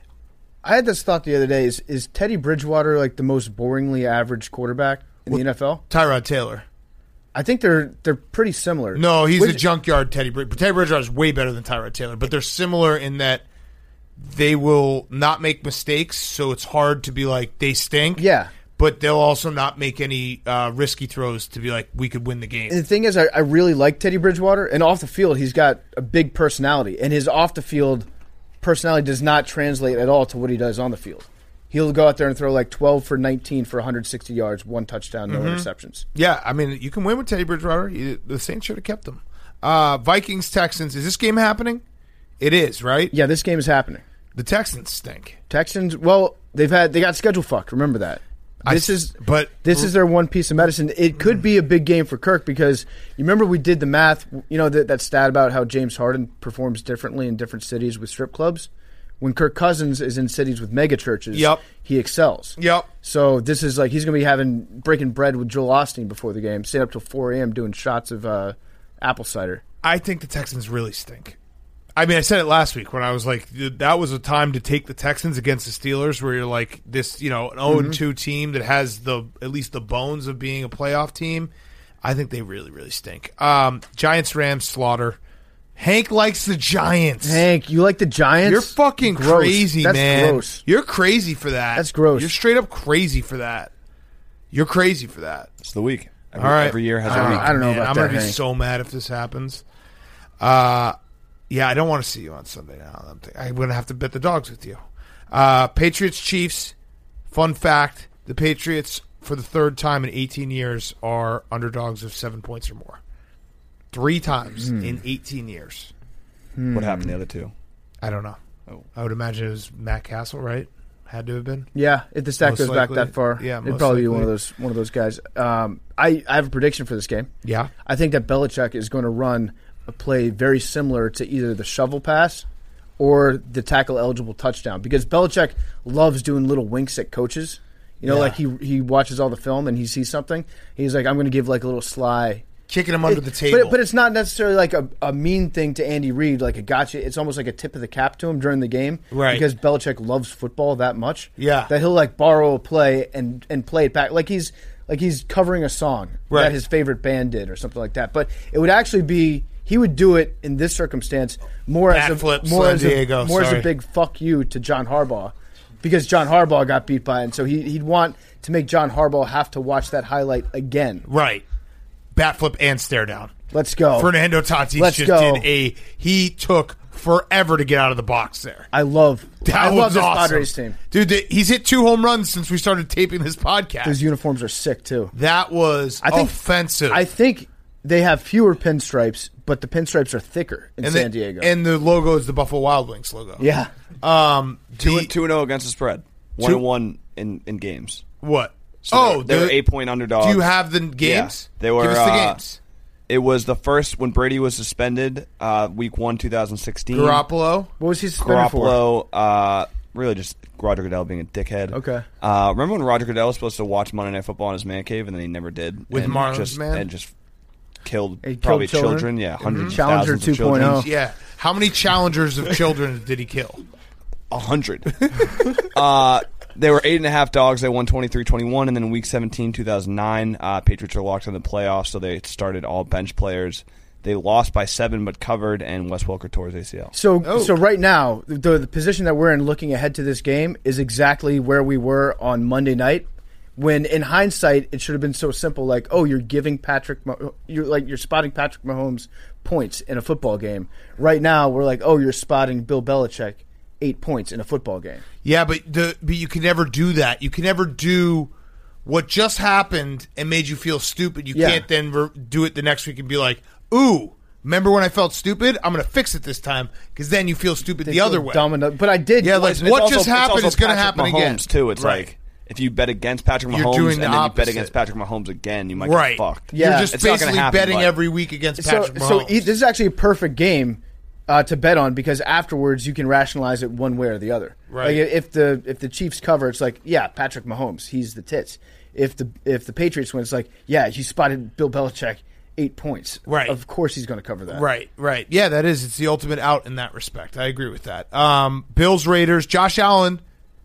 I had this thought the other day. Is is Teddy Bridgewater like the most boringly average quarterback in Well, the N F L? Tyrod Taylor. I think they're they're pretty similar. No, he's Which- a junkyard Teddy Bridgewater. Teddy Bridgewater is way better than Tyrod Taylor, but they're similar in that they will not make mistakes, so it's hard to be like, they stink. Yeah. But they'll also not make any uh, risky throws to be like, we could win the game. And the thing is, I, I really like Teddy Bridgewater, and off the field, he's got a big personality, and his off the field personality does not translate at all to what he does on the field. He'll go out there and throw like twelve for nineteen for one hundred sixty yards, one touchdown, no Mhm. interceptions. Yeah, I mean, you can win with Teddy Bridgewater. You- The Saints should have kept him. Uh, Vikings, Texans. Is this game happening? It is, right? Yeah, this game is happening. The Texans stink. Texans, well, they've had they got schedule fucked. Remember that. This I- is but this is their one piece of medicine. It could be a big game for Kirk because you remember we did the math. You know that that stat about how James Harden performs differently in different cities with strip clubs. When Kirk Cousins is in cities with mega churches, Yep. he excels. Yep. So this is like he's going to be having breaking bread with Joel Osteen before the game, staying up till four a.m. doing shots of uh, apple cider. I think the Texans really stink. I mean, I said it last week when I was like, dude, that was a time to take the Texans against the Steelers, where you're like this, you know, an oh and two team that has the at least the bones of being a playoff team. I think they really, really stink. Um, Giants, Rams, slaughter. Hank likes the Giants. Hank, you like the Giants? You're fucking Gross. crazy, That's man. gross. You're crazy for that. That's gross. You're straight up crazy for that. You're crazy for that. It's the week. Every, All right. every year has Uh, a week. I don't know man, about I'm that, gonna be Hank. so mad if this happens. Uh, yeah, I don't want to see you on Sunday now. I'm, th- I'm gonna have to bet the dogs with you. Uh, Patriots, Chiefs. Fun fact: the Patriots, for the third time in eighteen years, are underdogs of seven points or more. Three times Hmm. in eighteen years. What happened the other two? I don't know. Oh. I would imagine it was Matt Castle, right? Had to have been. Yeah, if the stat Most goes likely. back that far, Yeah, it'd most probably be likely. one of those one of those guys. Um, I, I have a prediction for this game. Yeah. I think that Belichick is going to run a play very similar to either the shovel pass or the tackle eligible touchdown because Belichick loves doing little winks at coaches. You know, Yeah. like he he watches all the film and he sees something. He's like, I'm going to give like a little sly. Kicking him under It- the table. But, but it's not necessarily like a, a mean thing to Andy Reid, like a gotcha. It's almost like a tip of the cap to him during the game. Right. Because Belichick loves football that much. Yeah. That he'll like borrow a play and, and play it back. Like he's like he's covering a song Right. that his favorite band did or something like that. But it would actually be he would do it in this circumstance more as a Backflip, more San as a, Diego, more as sorry. a big fuck you to John Harbaugh. Because John Harbaugh got beat by it, and so he, he'd want to make John Harbaugh have to watch that highlight again. Right. Bat flip and stare down. Let's go. Fernando Tatis Let's just go. did a. He took forever to get out of the box there. I love That I was love this awesome. Padres team. Dude, the, he's hit two home runs since we started taping this podcast. Those uniforms are sick too. that was I think offensive. I think they have fewer pinstripes, but the pinstripes are thicker in and San the, Diego. And the logo is the Buffalo Wild Wings logo. yeah. Um, Two, the- two and zero against the spread. One Two- and one in, in games. What? So oh, they were, they were the- eight point underdogs. Do you have the games? Yeah, they were. Give us the uh, games. It was the first when Brady was suspended, uh, week one, two thousand sixteen. Garoppolo. What was he suspended for? Garoppolo, uh, really just Roger Goodell being a dickhead. Okay. Uh, remember when Roger Goodell was supposed to watch Monday Night Football in his man cave, and then he never did? With and Marlon's just, man? And just killed He killed probably children? children. Yeah, 100s Mhm. Challenger thousands of children. two point oh. Yeah. How many challengers of children did he kill? A hundred. uh, they were eight and a half dogs. They won twenty-three twenty-one, and then in week seventeen, two thousand nine, uh, Patriots were locked in the playoffs, so they started all bench players. They lost by seven, but covered, and Wes Welker tore his A C L. So, Oh. so right now, the, the position that we're in looking ahead to this game is exactly where we were on Monday night. When in hindsight, it should have been so simple, like, oh, you're giving Patrick, Mah- you're like you're spotting Patrick Mahomes points in a football game. Right now, we're like, oh, you're spotting Bill Belichick eight points in a football game. Yeah, but the but you can never do that. You can never do what just happened and made you feel stupid. You Yeah. can't then re- do it the next week and be like, "Ooh, remember when I felt stupid? I'm going to fix it this time." Because then you feel stupid They the feel other way. dumb enough- but I did. Yeah, like It's what also- just it's happened also is going to Patrick happen Mahomes, again too. It's Right. like if you bet against Patrick You're Mahomes doing and the then you bet opposite. against Patrick Mahomes again, you might right. get fucked. Yeah. You're just It's not gonna basically happen, betting but- every week against so, Patrick so Mahomes. e- this is actually a perfect game uh, to bet on because afterwards you can rationalize it one way or the other. Right. Like if the if the Chiefs cover, it's like, yeah, Patrick Mahomes, he's the tits. If the if the Patriots win, it's like, yeah, you spotted Bill Belichick eight points. Right. Of course he's going to cover that. Right, right. Yeah, that is. It's the ultimate out in that respect. I agree with that. Um, Bills, Raiders, Josh Allen,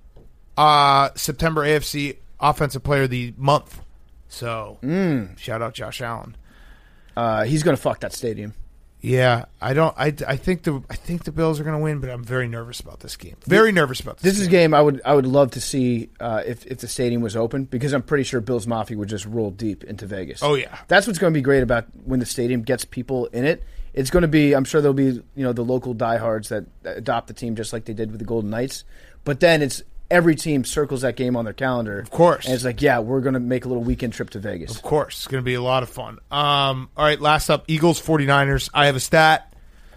uh, September A F C Offensive Player of the Month. So, shout out Josh Allen. Uh, he's going to fuck that stadium. Yeah, I don't. I, I think the I think the Bills are going to win, but I'm very nervous about this game. Very nervous about this. This is a game I would I would love to see uh, if if the stadium was open because I'm pretty sure Bills Mafia would just roll deep into Vegas. Oh, yeah. That's what's going to be great about when the stadium gets people in it. It's going to be, I'm sure there'll be, you know, the local diehards that adopt the team just like they did with the Golden Knights. But then it's every team circles that game on their calendar. Of course. And it's like, yeah, we're going to make a little weekend trip to Vegas. Of course, it's going to be a lot of fun. Um, all right, last up, Eagles, forty-niners. I have a stat.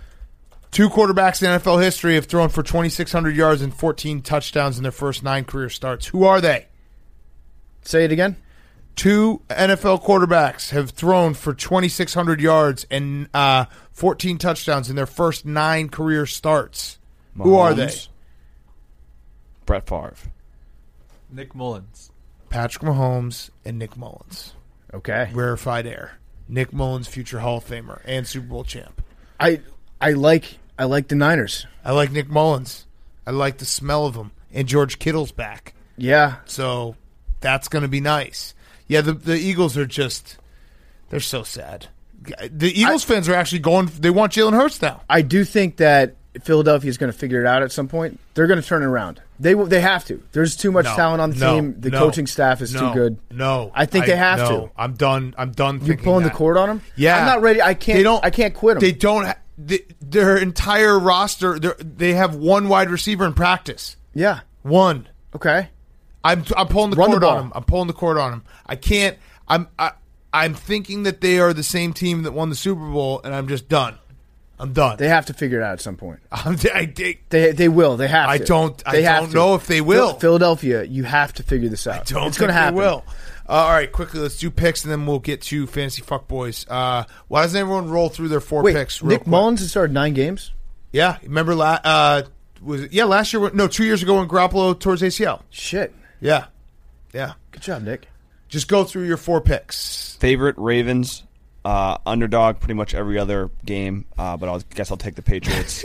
Two quarterbacks in N F L history have thrown for twenty-six hundred yards and fourteen touchdowns in their first nine career starts. Who are they? Say it again. Two N F L quarterbacks have thrown for twenty-six hundred yards and uh, fourteen touchdowns in their first nine career starts. Who are they? Mahomes, Brett Favre. Nick Mullins. Patrick Mahomes and Nick Mullins. Okay. Rarefied air. Nick Mullins, future Hall of Famer and Super Bowl champ. I I like I like the Niners. I like Nick Mullins. I like the smell of him. And George Kittle's back. Yeah. So that's going to be nice. Yeah, the the Eagles are just, they're so sad. The Eagles fans are actually going, they want Jalen Hurts now. I do think that Philadelphia is going to figure it out at some point. They're going to turn it around. They they have to. There's too much No, talent on the no, team. The no, coaching staff is no, too good. No. I think they have no, to. I'm done. I'm done You thinking pulling that. the cord on them? Yeah. I'm not ready. I can't. They don't, I can't quit them. They don't, ha- they, their entire roster, they're- they have one wide receiver in practice. yeah. One. Okay. I'm I'm pulling the Run the cord on ball. him. I'm pulling the cord on him. I can't. I'm I, I'm thinking that they are the same team that won the Super Bowl, and I'm just done. I'm done. They have to figure it out at some point. I'm, I, they, They they will. They have I to. don't- I They have don't to. know if they will. Phil- Philadelphia, you have to figure this out. don't it's think going to happen. they will. Uh, all right, quickly, let's do picks, and then we'll get to fantasy fuckboys. Uh, why doesn't everyone roll through their four Wait, picks? Real Nick quick? Mullins has started nine games. Yeah, remember? La- uh, was it, yeah, last year? when- No, two years ago when Garoppolo tore his A C L. Shit. Yeah, yeah. Good job, Nick. Just go through your four picks. Favorite Ravens. Uh, underdog pretty much every other game, uh, but I guess I'll take the Patriots.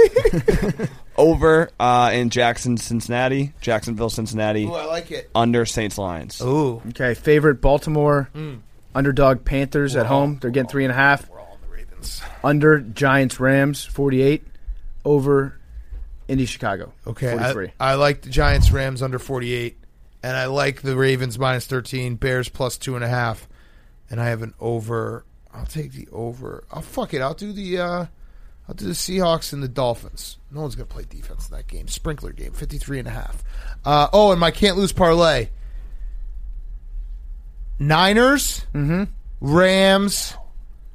Over uh, in Jackson, Cincinnati, Jacksonville, Cincinnati. Ooh, I like it. Under Saints, Lions. Ooh, Okay, favorite Baltimore Mm. underdog Panthers at home. They're getting three and a half. we're all in the Ravens. Under Giants Rams forty-eight. Over Indy Chicago. Okay, forty-three. I, I like the Giants Rams under forty-eight, and I like the Ravens minus thirteen, Bears plus two and a half, and I have an over. I'll take the over. I'll fuck it. I'll do the. Uh, I'll do the Seahawks and the Dolphins. No one's gonna play defense in that game. Sprinkler game, fifty-three and a half. Uh, oh, and my can't lose parlay. Niners, Mm-hmm. Rams,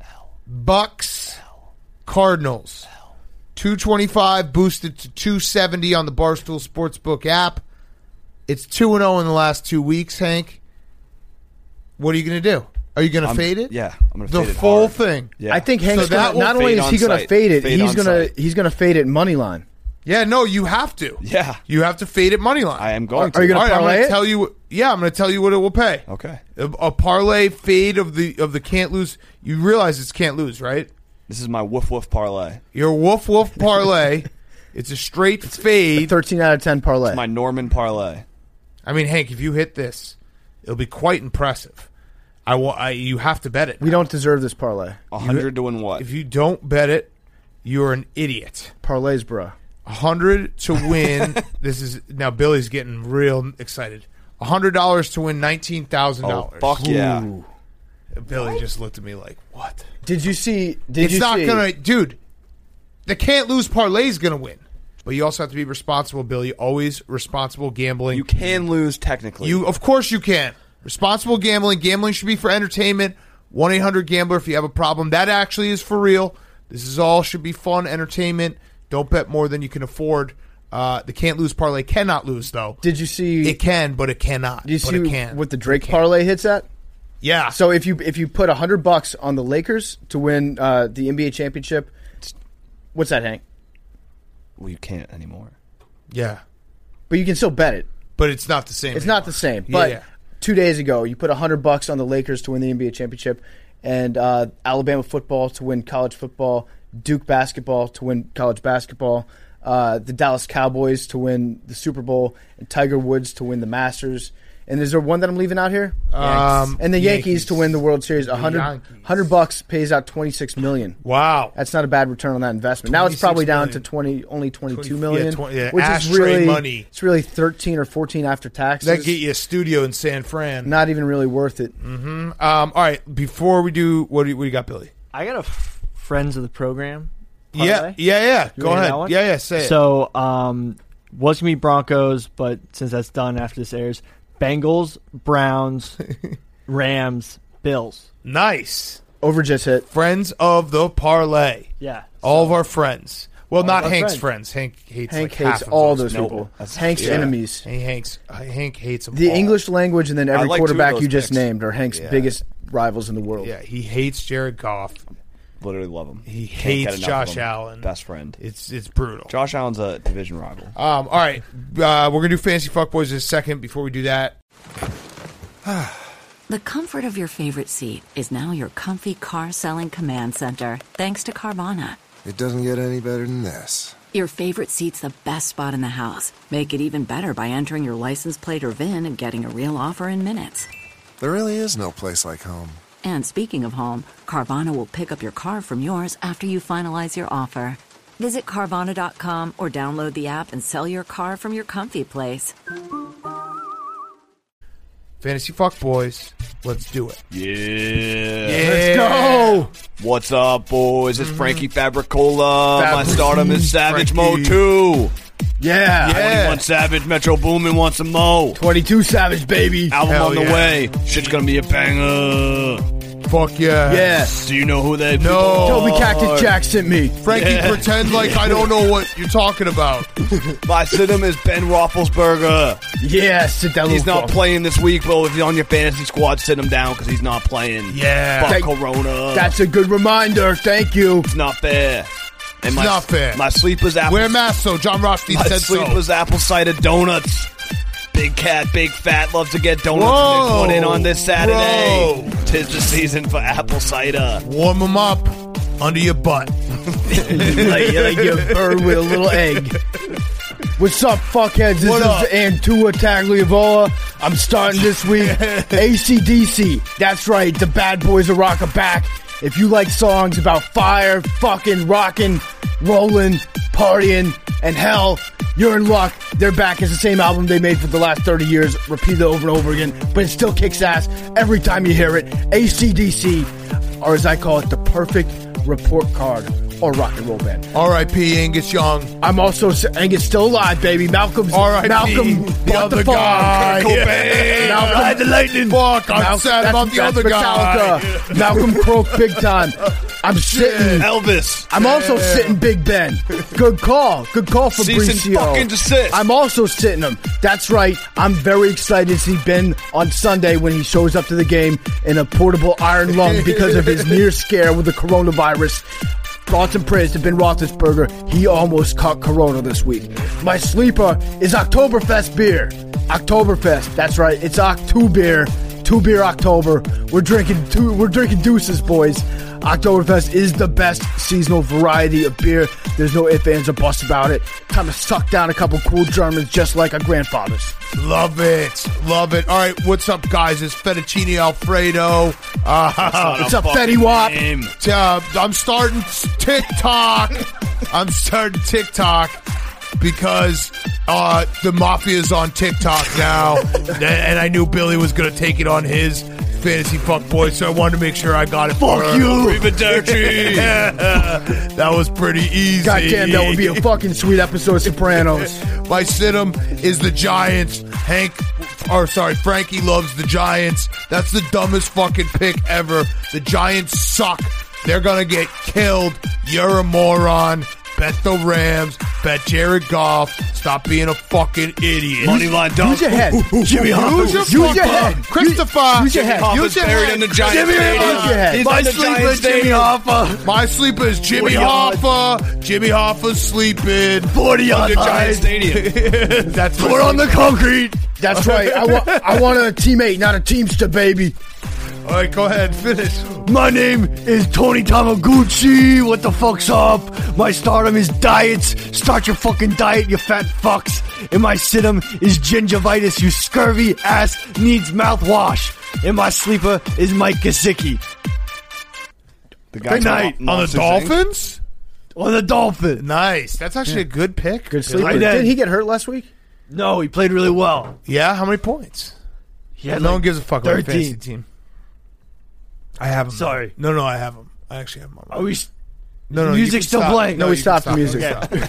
Bucks, Cardinals. two twenty-five boosted to two seventy on the Barstool Sportsbook app. It's two and oh in the last two weeks, Hank. What are you going to do? Are you going to fade it? Yeah, I'm going to The fade it full hard. thing. Yeah. I think Hank's So that gonna, will not only fade is he on going to site. fade it, Fade he's on going to site. he's going to fade it money line. Yeah, no, you have to. Yeah. You have to fade it money line. I am going to. Are you gonna All right, I'm parlay going it? to tell you. Yeah, I'm going to tell you what it will pay. Okay. A, a parlay fade of the of the can't lose. You realize it's can't lose, right? This is my woof woof parlay. Your woof woof parlay. It's a straight fade. thirteen out of ten parlay. My Norman parlay. I mean, Hank, if you hit this, it'll be quite impressive. I, wa- I you have to bet it. We don't deserve this parlay. A hundred to win what? If you don't bet it, you're an idiot. Parlays, bro. A hundred to win. This is now Billy's getting real excited. A hundred dollars to win nineteen thousand Oh, dollars. fuck yeah. Ooh. Billy just looked at me like, "What?" Did you see? Did It's you not see, gonna, dude. The can't lose parlay is gonna win, but you also have to be responsible, Billy. Always responsible gambling. You can lose technically. You, of course, you can. Responsible gambling. Gambling should be for entertainment. one eight hundred gambler if you have a problem. That actually is for real. This is all should be fun entertainment. Don't bet more than you can afford. Uh, the can't lose parlay cannot lose though. Did you see? It can, but it cannot. Did you but it see can. what the Drake parlay hits at? Yeah. So if you if you put a hundred bucks on the Lakers to win uh, the N B A championship, what's that, Hank? Well, you can't anymore. yeah, But you can still bet it. but it's not the same. It's anymore. not the same. Yeah, But yeah. two days ago, you put a hundred bucks on the Lakers to win the N B A championship, and uh, Alabama football to win college football, Duke basketball to win college basketball, uh, the Dallas Cowboys to win the Super Bowl, and Tiger Woods to win the Masters. And is there one that I'm leaving out here? Um, And the Yankees, Yankees. to win the World Series. A hundred Yankees. hundred bucks pays out twenty six million. Wow. That's not a bad return on that investment. Now it's probably down to twenty-six twenty, only twenty two twenty million, yeah, twenty yeah, which is ashtray really money. It's really thirteen or fourteen after taxes. That get you a studio in San Fran. Not even really worth it. Um, all right. Before we do, what do you, what do you got, Billy? I got a f- friends of the program. Yeah, parlay. yeah, yeah. You Go wanna hear ahead. that one? Yeah, yeah. Say it. So, um, was gonna be Broncos, but since that's done after this airs, Bengals, Browns, Rams, Bills. Nice. Over just hit. Friends of the parlay. Yeah. All of our friends. Well, not our Hank's friends. friends. Hank hates Hank like hates half of all those. those Nope. people. That's- Hank's yeah. enemies. Hey, Hank's, uh, Hank hates them The all. English language and then every I like two of quarterback those you just picks. named are Hank's Yeah. biggest rivals in the world. Yeah, he hates Jared Goff. Literally love him. He Can't hates get enough of Josh him. Allen. Best friend. It's it's brutal. Josh Allen's a division rival. Um, all right, uh, we're gonna do fantasy fuckboys in a second. Before we do that, The comfort of your favorite seat is now your comfy car selling command center, thanks to Carvana. It doesn't get any better than this. Your favorite seat's the best spot in the house. Make it even better by entering your license plate or V I N and getting a real offer in minutes. There really is no place like home. And speaking of home, Carvana will pick up your car from yours after you finalize your offer. Visit Carvana dot com or download the app and sell your car from your comfy place. fantasy fuckboys, let's do it. Yeah. Let's go. What's up, boys? It's Frankie Fabricola. My Fab- stardom is Savage Frankie. Mo two. Yeah. Yeah. twenty-one Savage, Metro Boomin wants some Mo. twenty-two Savage, baby. Album Hell on the yeah. way. Shit's gonna be a banger. Fuck yeah. Yeah. Do you know who they No. Toby are? Cactus Jack sent me. Frankie, Yeah. pretend like I don't know what you're talking about. My system is Ben Roethlisberger. Yeah, sit that He's little not fuck. playing this week, but if he's on your fantasy squad, sit him down because he's not playing. Yeah. Fuck Thank- Corona. That's a good reminder. Thank you. It's not fair. And my, not fair. My sleeper's apple. Wear masks, so John Rothstein my said so. sleeper's apple cider donuts. Big cat, big fat, loves to get donuts Whoa. and put in on this Saturday. Whoa. Tis the season for apple cider. Warm them up under your butt. like, like your bird with a little egg. What's up, fuckheads? This What is up? Antua Tagliavola. I'm starting this week. A C D C. That's right. The Bad Boys of Rock are back. If you like songs about fire, fucking, rocking, rolling, partying, and hell, you're in luck. They're back. It's the same album they made for the last thirty years. Repeat it over and over again. But it still kicks ass every time you hear it. A C D C, or as I call it, the perfect report card. or rock and roll band. R I P Angus Young. I'm also Angus still alive, baby. Malcolm's R I P Malcolm the bought other the farm. guy. Kurt Cobain. Yeah. Malcolm, Ride the lightning. Fuck, I'm Mal- sad about the that's other guy. Metallica. Malcolm Croak big time. I'm sitting. Elvis. I'm also sitting Big Ben. Good call. Good call, Cease and Fabricio. fucking desist. I'm also sitting him. That's right. I'm very excited to see Ben on Sunday when he shows up to the game in a portable iron lung because of his near scare with the coronavirus. Thoughts and prayers to Ben Roethlisberger. He almost caught corona this week. My sleeper is Oktoberfest beer. Oktoberfest. That's right. It's Oktober. Two beer October. We're drinking two. We're drinking deuces, boys. Oktoberfest is the best seasonal variety of beer. There's no ifs, ands, or buts about it. Time to suck down a couple cool Germans just like our grandfathers. Love it. Love it. All right, what's up, guys? It's Fettuccine Alfredo. Uh, What's up, Fetty Wap? uh, I'm starting TikTok. I'm starting TikTok because uh, the Mafia's on TikTok now. And I knew Billy was going to take it on his fantasy fuck boy, so I wanted to make sure I got it for Fuck her. you. Arrivederci. That was pretty easy. Goddamn, that would be a fucking sweet episode of Sopranos. My Sidham is the Giants. Hank, or sorry, Frankie loves the Giants. That's the dumbest fucking pick ever. The Giants suck. They're gonna get killed. You're a moron. Bet the Rams. Bet Jared Goff. Stop being a fucking idiot. Moneyline dog. Use your head. Jimmy Hoffa. Use your, Use your fuck head. up. Christopher. Use your head. Use your buried head. in the Giants Jimmy stadium. Hoffa. Use your head. He's My in the sleeper Giants is Jimmy stadium. Hoffa. My sleeper is Jimmy forty yards. Hoffa. Jimmy Hoffa's sleeping. forty On yards. the Giants stadium. That's We're on the concrete. That's right. I want. I want a teammate, not a teamster, baby. All right, go ahead. Finish. My name is Tony Tamaguchi. What the fuck's up? My stardom is diets. Start your fucking diet, you fat fucks. And my situm is gingivitis, you scurvy ass needs mouthwash. And my sleeper is Mike Gesicki. The guy Good night. On the Dolphins? On the Dolphin. Nice. That's actually a good pick. Good sleeper. I did. Didn't he get hurt last week? No, he played really well. Yeah, how many points? He had no like one gives a fuck about a thirteen. fantasy team. I have them. Sorry. No, no, I have them. I actually have them. On my- Are we? no, no, the you music's can still stop. playing. No, you we can stopped the stop. music.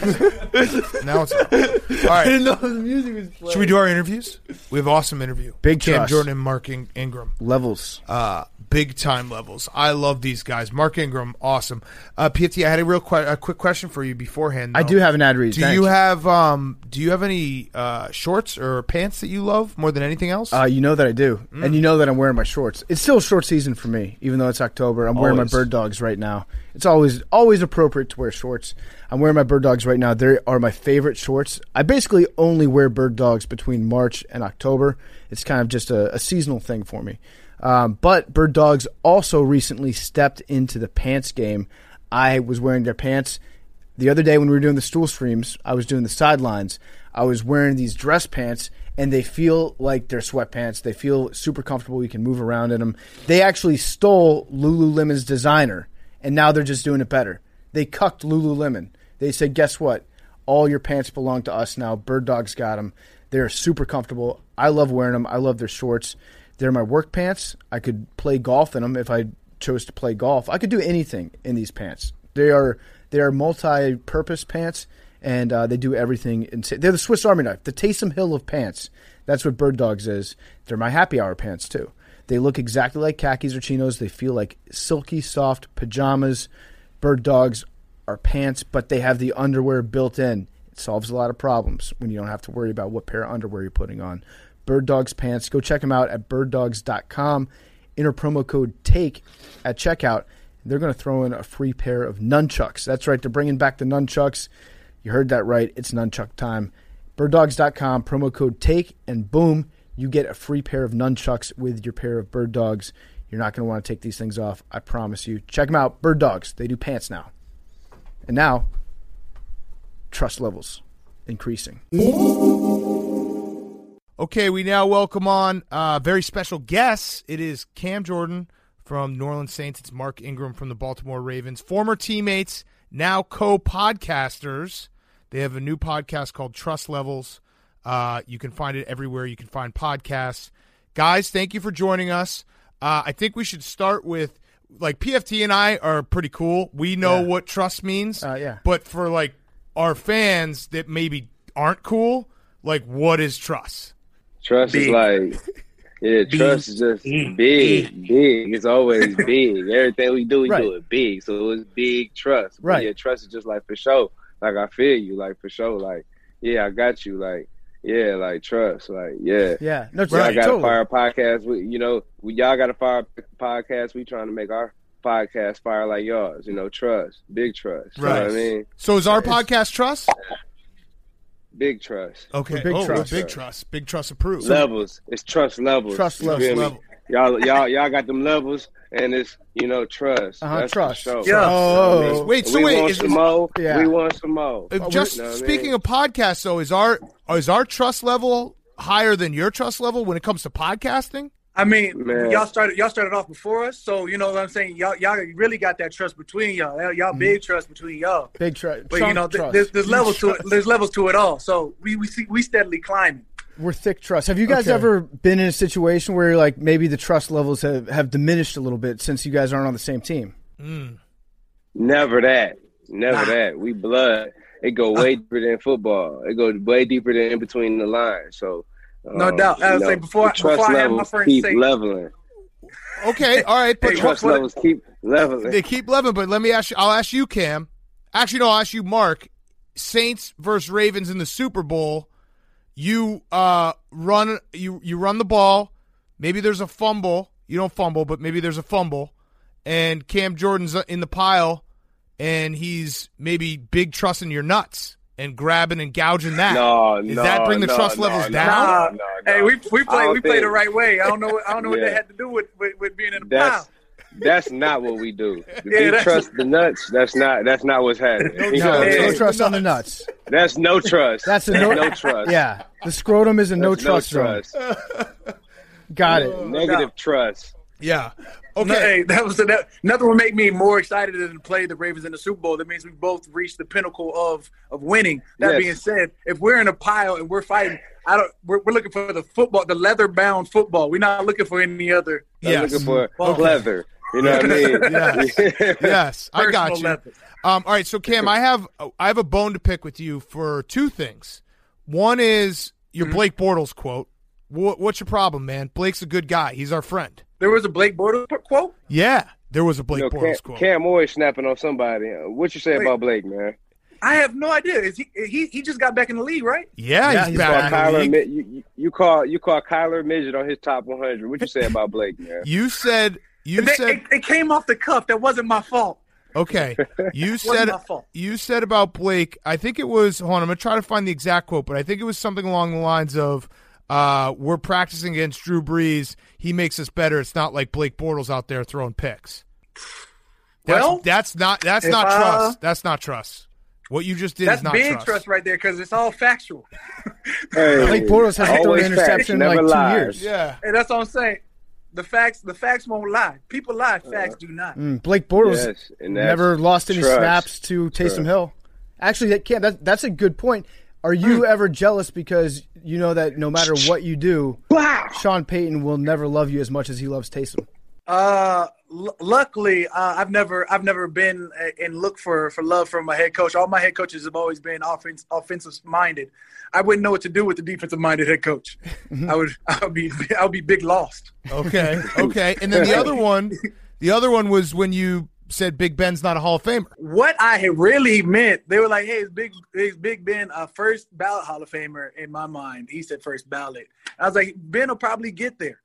Okay. Now it's on. All I right. didn't know the music was playing. Should we do our interviews? We have awesome interview. Big Cam trust. Jordan and Mark In- Ingram. Levels. Uh, big time levels. I love these guys. Mark Ingram, awesome. Uh, P T, I had a real que- a quick question for you beforehand. I though. do have an ad read. Do Thanks. you have um? Do you have any uh, shorts or pants that you love more than anything else? Uh, you know that I do, Mm. and you know that I'm wearing my shorts. It's still short season for me, even though it's October. I'm wearing my Always. bird dogs right now. It's always always appropriate to wear shorts. I'm wearing my bird dogs right now. They are my favorite shorts. I basically only wear bird dogs between March and October. It's kind of just a, a seasonal thing for me. Um, but bird dogs also recently stepped into the pants game. I was wearing their pants the other day when we were doing the stool streams. I was doing the sidelines. I was wearing these dress pants, and they feel like they're sweatpants. They feel super comfortable. You can move around in them. They actually stole Lululemon's designer, and now they're just doing it better. They cucked Lululemon. They said, guess what? All your pants belong to us now. Bird Dogs got them. They're super comfortable. I love wearing them. I love their shorts. They're my work pants. I could play golf in them if I chose to play golf. I could do anything in these pants. They are they are multi-purpose pants, and uh, they do everything. Insane. They're the Swiss Army knife, the Taysom Hill of pants. That's what Bird Dogs is. They're my happy hour pants, too. They look exactly like khakis or chinos. They feel like silky, soft pajamas. Bird Dogs are pants, but they have the underwear built in. It solves a lot of problems when you don't have to worry about what pair of underwear you're putting on. Bird Dogs pants. Go check them out at bird dogs dot com. Enter promo code TAKE at checkout. They're going to throw in a free pair of nunchucks. That's right. They're bringing back the nunchucks. You heard that right. It's nunchuck time. bird dogs dot com, promo code TAKE, and boom, you get a free pair of nunchucks with your pair of Bird Dogs. You're not going to want to take these things off. I promise you. Check them out. Bird Dogs. They do pants now. And now, trust levels increasing. Okay, we now welcome on uh, very special guests. It is Cam Jordan from New Orleans Saints. It's Mark Ingram from the Baltimore Ravens. Former teammates, now co-podcasters. They have a new podcast called Trust Levels. Uh, you can find it everywhere you can find podcasts. Guys, thank you for joining us. Uh, I think we should start with, like P F T and I are pretty cool. We know Yeah. what trust means. Uh, yeah. But for like our fans that maybe aren't cool, like what is trust? Trust Big. is like, yeah, trust is just Big. big, big. It's always big. Everything we do, we Right. do it big. So it's big trust. But Right. yeah, trust is just like for sure. Like I feel you, like for sure. Like yeah, I got you. Like yeah, like trust. Like yeah. Yeah, no, Y'all right, got totally. to fire a podcast. We, you know, we, y'all got to fire a podcast. We trying to make our podcast fire like yours. You know, trust, big trust. You know what I mean? So is our podcast trust? Big trust. Okay. Big oh, trust. big trust. Big trust approved. Levels. It's trust levels. Trust You levels. feel me? Level. Y'all, y'all, y'all got them levels, and it's you know trust. Uh-huh, That's for trust. sure. Yeah. Oh, Wait, so we wait, want is- some more. Yeah. We want some more. If just You know what I speaking mean? of podcasts, though, is our is our trust level higher than your trust level when it comes to podcasting? I mean, Man. y'all started y'all started off before us, so you know what I'm saying. Y'all y'all really got that trust between y'all. Y'all, y'all big trust between y'all. big trust. But you know, th- there's, there's levels to it. There's levels to it all. So we we see we steadily climbing. We're thick trust. Have you guys Okay. ever been in a situation where like maybe the trust levels have, have diminished a little bit since you guys aren't on the same team? Never that. Never Nah. that. We blood. It go way deeper than football. It go way deeper than in between the lines. So No um, doubt. I you was know, like, before- the trust before I had my levels friends keep say- leveling. Okay, all right, but Hey, Trust what- levels keep leveling. they keep leveling. But let me ask you. I'll ask you, Cam. Actually, no, I'll ask you, Mark. Saints versus Ravens in the Super Bowl. You uh run you you run the ball. Maybe there's a fumble. You don't fumble, but maybe there's a fumble. And Cam Jordan's in the pile, and he's maybe big trusting your nuts and grabbing and gouging that. No, Does no, that bring the no, trust no, levels no. down? Nah, no, no. hey, we we I play don't we play think- the right way. I don't know what I don't know what Yeah. that had to do with, with, with being in the That's pile. that's not what we do. If Yeah, you that's- trust the nuts, that's not that's not what's happening. You know No, what I no mean? trust on the nuts. That's no trust. That's a That's no, no trust. Yeah, the scrotum is a no That's trust zone. trust. Got it. Negative trust. Yeah. Okay, Okay. hey, that was that, nothing would make me more excited than to play the Ravens in the Super Bowl. That means we both reached the pinnacle of of winning. That Yes. being said, if we're in a pile and we're fighting, I don't. We're, we're looking for the football, the leather bound football. We're not looking for any other. I'm Yes. looking for Okay. leather. You know what I mean? Yes. Yes, I got Personal you. leather. Um, all right, so Cam, I have I have a bone to pick with you for two things. One is your Mm-hmm. Blake Bortles quote. Wha what's your problem, man? Blake's a good guy. He's our friend. There was a Blake Bortles quote. Yeah, there was a Blake You know, Bortles Cam, quote. Cam always snapping on somebody. Uh, What you say Wait. about Blake, man? I have no idea. Is he he he just got back in the league, right? yeah, Yeah, he's, he's back Call in the Kyler, league. Mi- you, you- you call you call Kyler midget on his top one hundred. What you say about Blake, man? You said you They- said it, it came off the cuff. That wasn't my fault. okay. You said my fault. you said about Blake. I think it was. Hold on, I'm gonna try to find the exact quote, but I think it was something along the lines of, uh, "We're practicing against Drew Brees. He makes us better. It's not like Blake Bortles out there throwing picks." That's, Well, that's not that's if not I- trust. That's not trust. What you just did That's is not big trust. trust. right there because it's all factual. Hey, Blake Bortles hasn't thrown always an facts, interception in never like two lies. years. Yeah. And that's what I'm saying. The facts, the facts won't lie. People lie. Facts do not. Mm, Blake Bortles Yes, and that's never lost any trust. snaps to Taysom Trust. Hill. Actually, that can't. That, that's a good point. Are you ever jealous because you know that no matter what you do, Sean Payton will never love you as much as he loves Taysom? Uh, l- luckily, uh, I've never, I've never been a- and looked for, for love from my head coach. All my head coaches have always been offense, offensive minded. I wouldn't know what to do with the defensive minded head coach. I would, I would be, I would be big lost. Okay. Okay. And then the other one, the other one was when you said Big Ben's not a Hall of Famer. What I had really meant, they were like, "Hey, is Big, is Big Ben a first ballot Hall of Famer?" In my mind, he said first ballot. I was like, Ben will probably get there,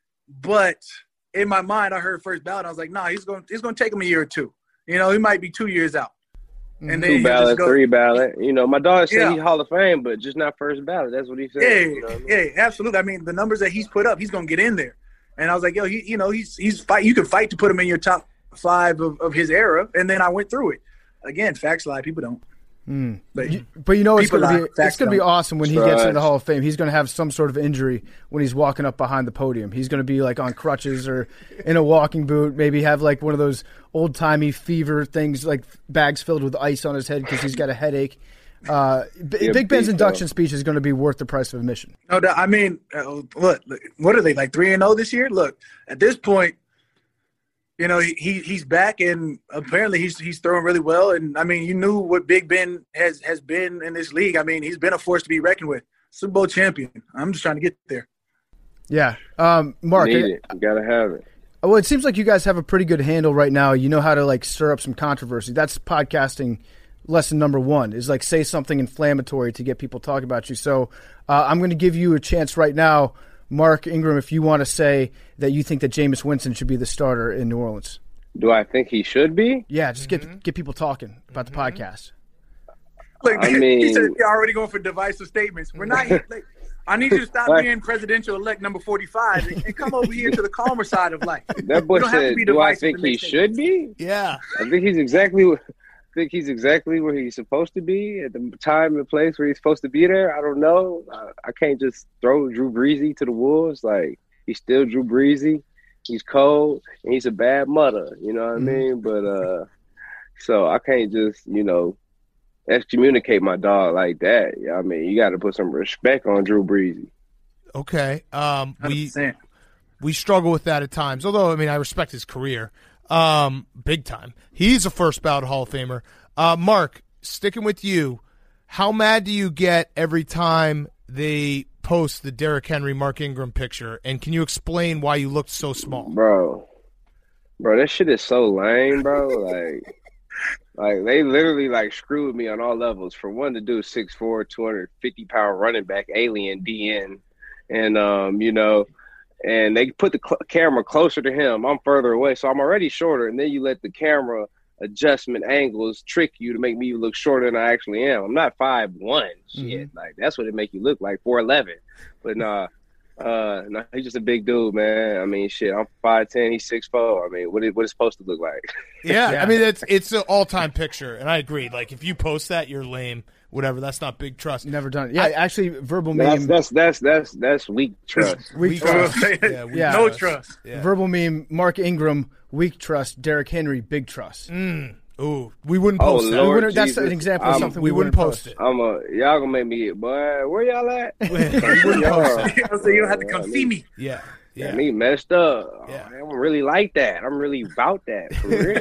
but in my mind, I heard first ballot. I was like, "Nah, he's going, he's going to take him a year or two. You know, he might be two years out." And then Two he'll just ballot, go- three ballot. You know, my dog said Yeah. he's Hall of Fame, but just not first ballot. That's what he said. Yeah, you know what I mean? yeah, absolutely. I mean, the numbers that he's put up, he's going to get in there. And I was like, yo, he, you know, he's he's fight. You can fight to put him in your top five of, of his era. And then I went through it. Again, facts lie. People don't. Mm. But You- but you know it's people going to lie. be it's Facts going to be don't. awesome when he gets Trust. in the Hall of Fame. He's going to have some sort of injury when he's walking up behind the podium. He's going to be like on crutches or in a walking boot. Maybe have like one of those old timey fever things, like bags filled with ice on his head because he's got a headache. Uh, B- Yeah, Big Ben's big induction dog. speech is going to be worth the price of admission. No doubt. I mean, uh, what what are they like three and zero this year? Look, at this point, you know, he, he he's back, and apparently he's he's throwing really well. And I mean, you knew what Big Ben has has been in this league. I mean, he's been a force to be reckoned with. Super Bowl champion. I'm just trying to get there. Yeah, um, Mark. Need it. You gotta have it. Well, it seems like you guys have a pretty good handle right now. You know how to like stir up some controversy. That's podcasting lesson number one. Is like say something inflammatory to get people talking about you. So uh, I'm going to give you a chance right now, Mark Ingram, if you want to say that you think that Jameis Winston should be the starter in New Orleans. Do I think he should be? Yeah, just get mm-hmm. get people talking about mm-hmm. the podcast. Like, I mean, he said you're already going for divisive statements. We're not here. Like, I need you to stop like, being presidential elect number forty-five and, and come over here to the calmer side of life. That boy said, "Do I think he should be?" Yeah, I think he's exactly. I think he's exactly where he's supposed to be at the time and place where he's supposed to be there. I don't know. I, I can't just throw Drew Breesy to the wolves. Like he's still Drew Breesy. He's cold and he's a bad mother. You know what mm-hmm. I mean? But uh, so I can't just you know. excommunicate my dog like that. Yeah, I mean, you got to put some respect on Drew Breesy. Okay, um, we one hundred percent. we struggle with that at times. Although, I mean, I respect his career, um, big time. He's a first ballot Hall of Famer. Uh, Mark, sticking with you, how mad do you get every time they post the Derrick Henry, Mark Ingram picture? And can you explain why you looked so small, bro? Bro, that shit is so lame, bro. Like. Like, they literally, like, screwed me on all levels. For one, to do six foot four, two hundred fifty pound running back, alien D N. And, um, you know, and they put the cl- camera closer to him. I'm further away, so I'm already shorter. And then you let the camera adjustment angles trick you to make me look shorter than I actually am. I'm not five one. Shit. Mm-hmm. Like, that's what it make you look like, four eleven. But, nah. Uh, no, he's just a big dude, man. I mean, shit, I'm five ten, he's six foot. I mean, what is what is supposed to look like? Yeah, yeah. I mean, it's it's an all time picture, and I agree. Like, if you post that, you're lame. Whatever, that's not big trust. Never done it. Yeah, I, actually, verbal meme. That's that's that's that's, that's weak trust. Weak, weak trust. trust. yeah, weak yeah, no trust. Yeah. Verbal meme. Mark Ingram, weak trust. Derrick Henry, big trust. Mm. Ooh, we wouldn't post oh, that. Lord We wouldn't, that's Jesus. an example of um, something we, we wouldn't post, post it. I'm a y'all gonna make me, boy. Where y'all at? we wouldn't post it. So you don't have to come see me. Yeah, yeah. yeah me messed up. Yeah. Oh, I don't really like that. I'm really about that. For real.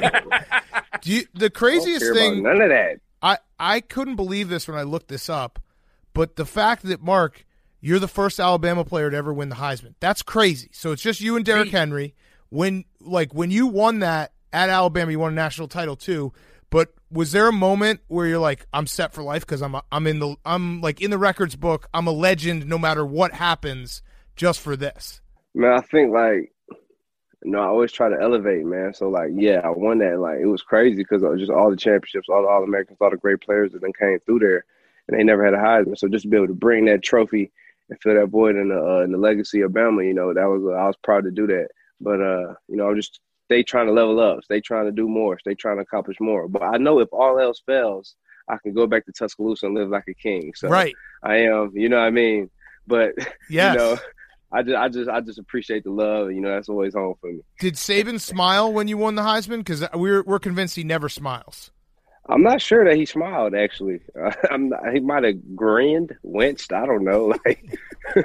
Do you, the craziest I don't care thing? about none of that. I I couldn't believe this when I looked this up, but the fact that Mark, you're the first Alabama player to ever win the Heisman. That's crazy. So it's just you and Derrick Henry. When like when you won that at Alabama, you won a national title too. But was there a moment where you're like, I'm set for life because I'm I'm in the I'm like in the records book. I'm a legend no matter what happens, just for this. Man, I think like, you know, I always try to elevate, man. So like, yeah, I won that. Like, it was crazy because it was just all the championships, all the All Americans, all the great players that then came through there, and they never had a Heisman. So just to be able to bring that trophy and fill that void in the uh, in the legacy of Bama, you know, that was uh, I was proud to do that. But uh, you know, I'm just. They trying to level up. They trying to do more. They trying to accomplish more. But I know if all else fails, I can go back to Tuscaloosa and live like a king. So right. I am, you know what I mean? But, yes. you know, I just, I just, I just appreciate the love. You know, that's always home for me. Did Saban smile when you won the Heisman? Because we're we're convinced he never smiles. I'm not sure that he smiled. Actually, uh, I'm not, he might have grinned, winced. I don't know, like,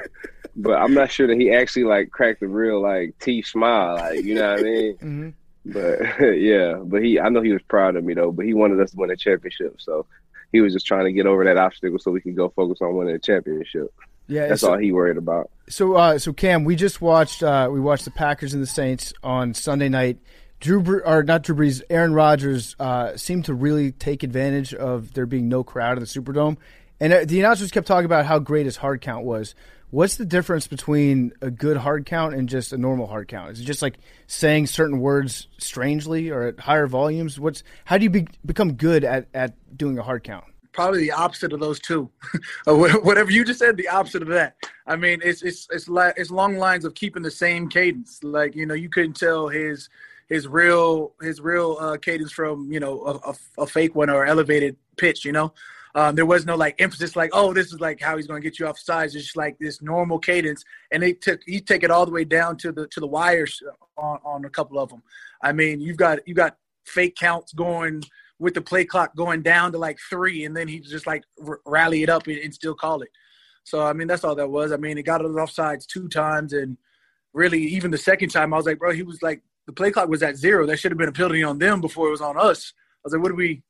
but I'm not sure that he actually like cracked a real like teeth smile. Like, you know what I mean? Mm-hmm. But yeah, but he, I know he was proud of me though. But he wanted us to win a championship, so he was just trying to get over that obstacle so we could go focus on winning a championship. Yeah, that's so, all he worried about. So, uh, so Cam, we just watched uh, we watched the Packers and the Saints on Sunday night. Drew Bre- or not Drew Brees, Aaron Rodgers uh, seemed to really take advantage of there being no crowd in the Superdome, and uh, the announcers kept talking about how great his hard count was. What's the difference between a good hard count and just a normal hard count? Is it just like saying certain words strangely or at higher volumes? What's how do you be, become good at, at doing a hard count? Probably the opposite of those two. Whatever you just said, the opposite of that. I mean, it's it's it's like it's long lines of keeping the same cadence. Like, you know, you couldn't tell his his real his real uh, cadence from, you know, a, a, a fake one or elevated pitch. You know, um, there was no like emphasis like, oh, this is like how he's going to get you off sides. It's just like this normal cadence, and they took he take it all the way down to the to the wires on, on a couple of them. I mean, you've got you got fake counts going with the play clock going down to like three, and then he just like r- rally it up and, and still call it. So, I mean, that's all that was. I mean, it got it off sides two times, and really even the second time I was like, bro, he was like the play clock was at zero. That should have been a penalty on them before it was on us. I was like, what do we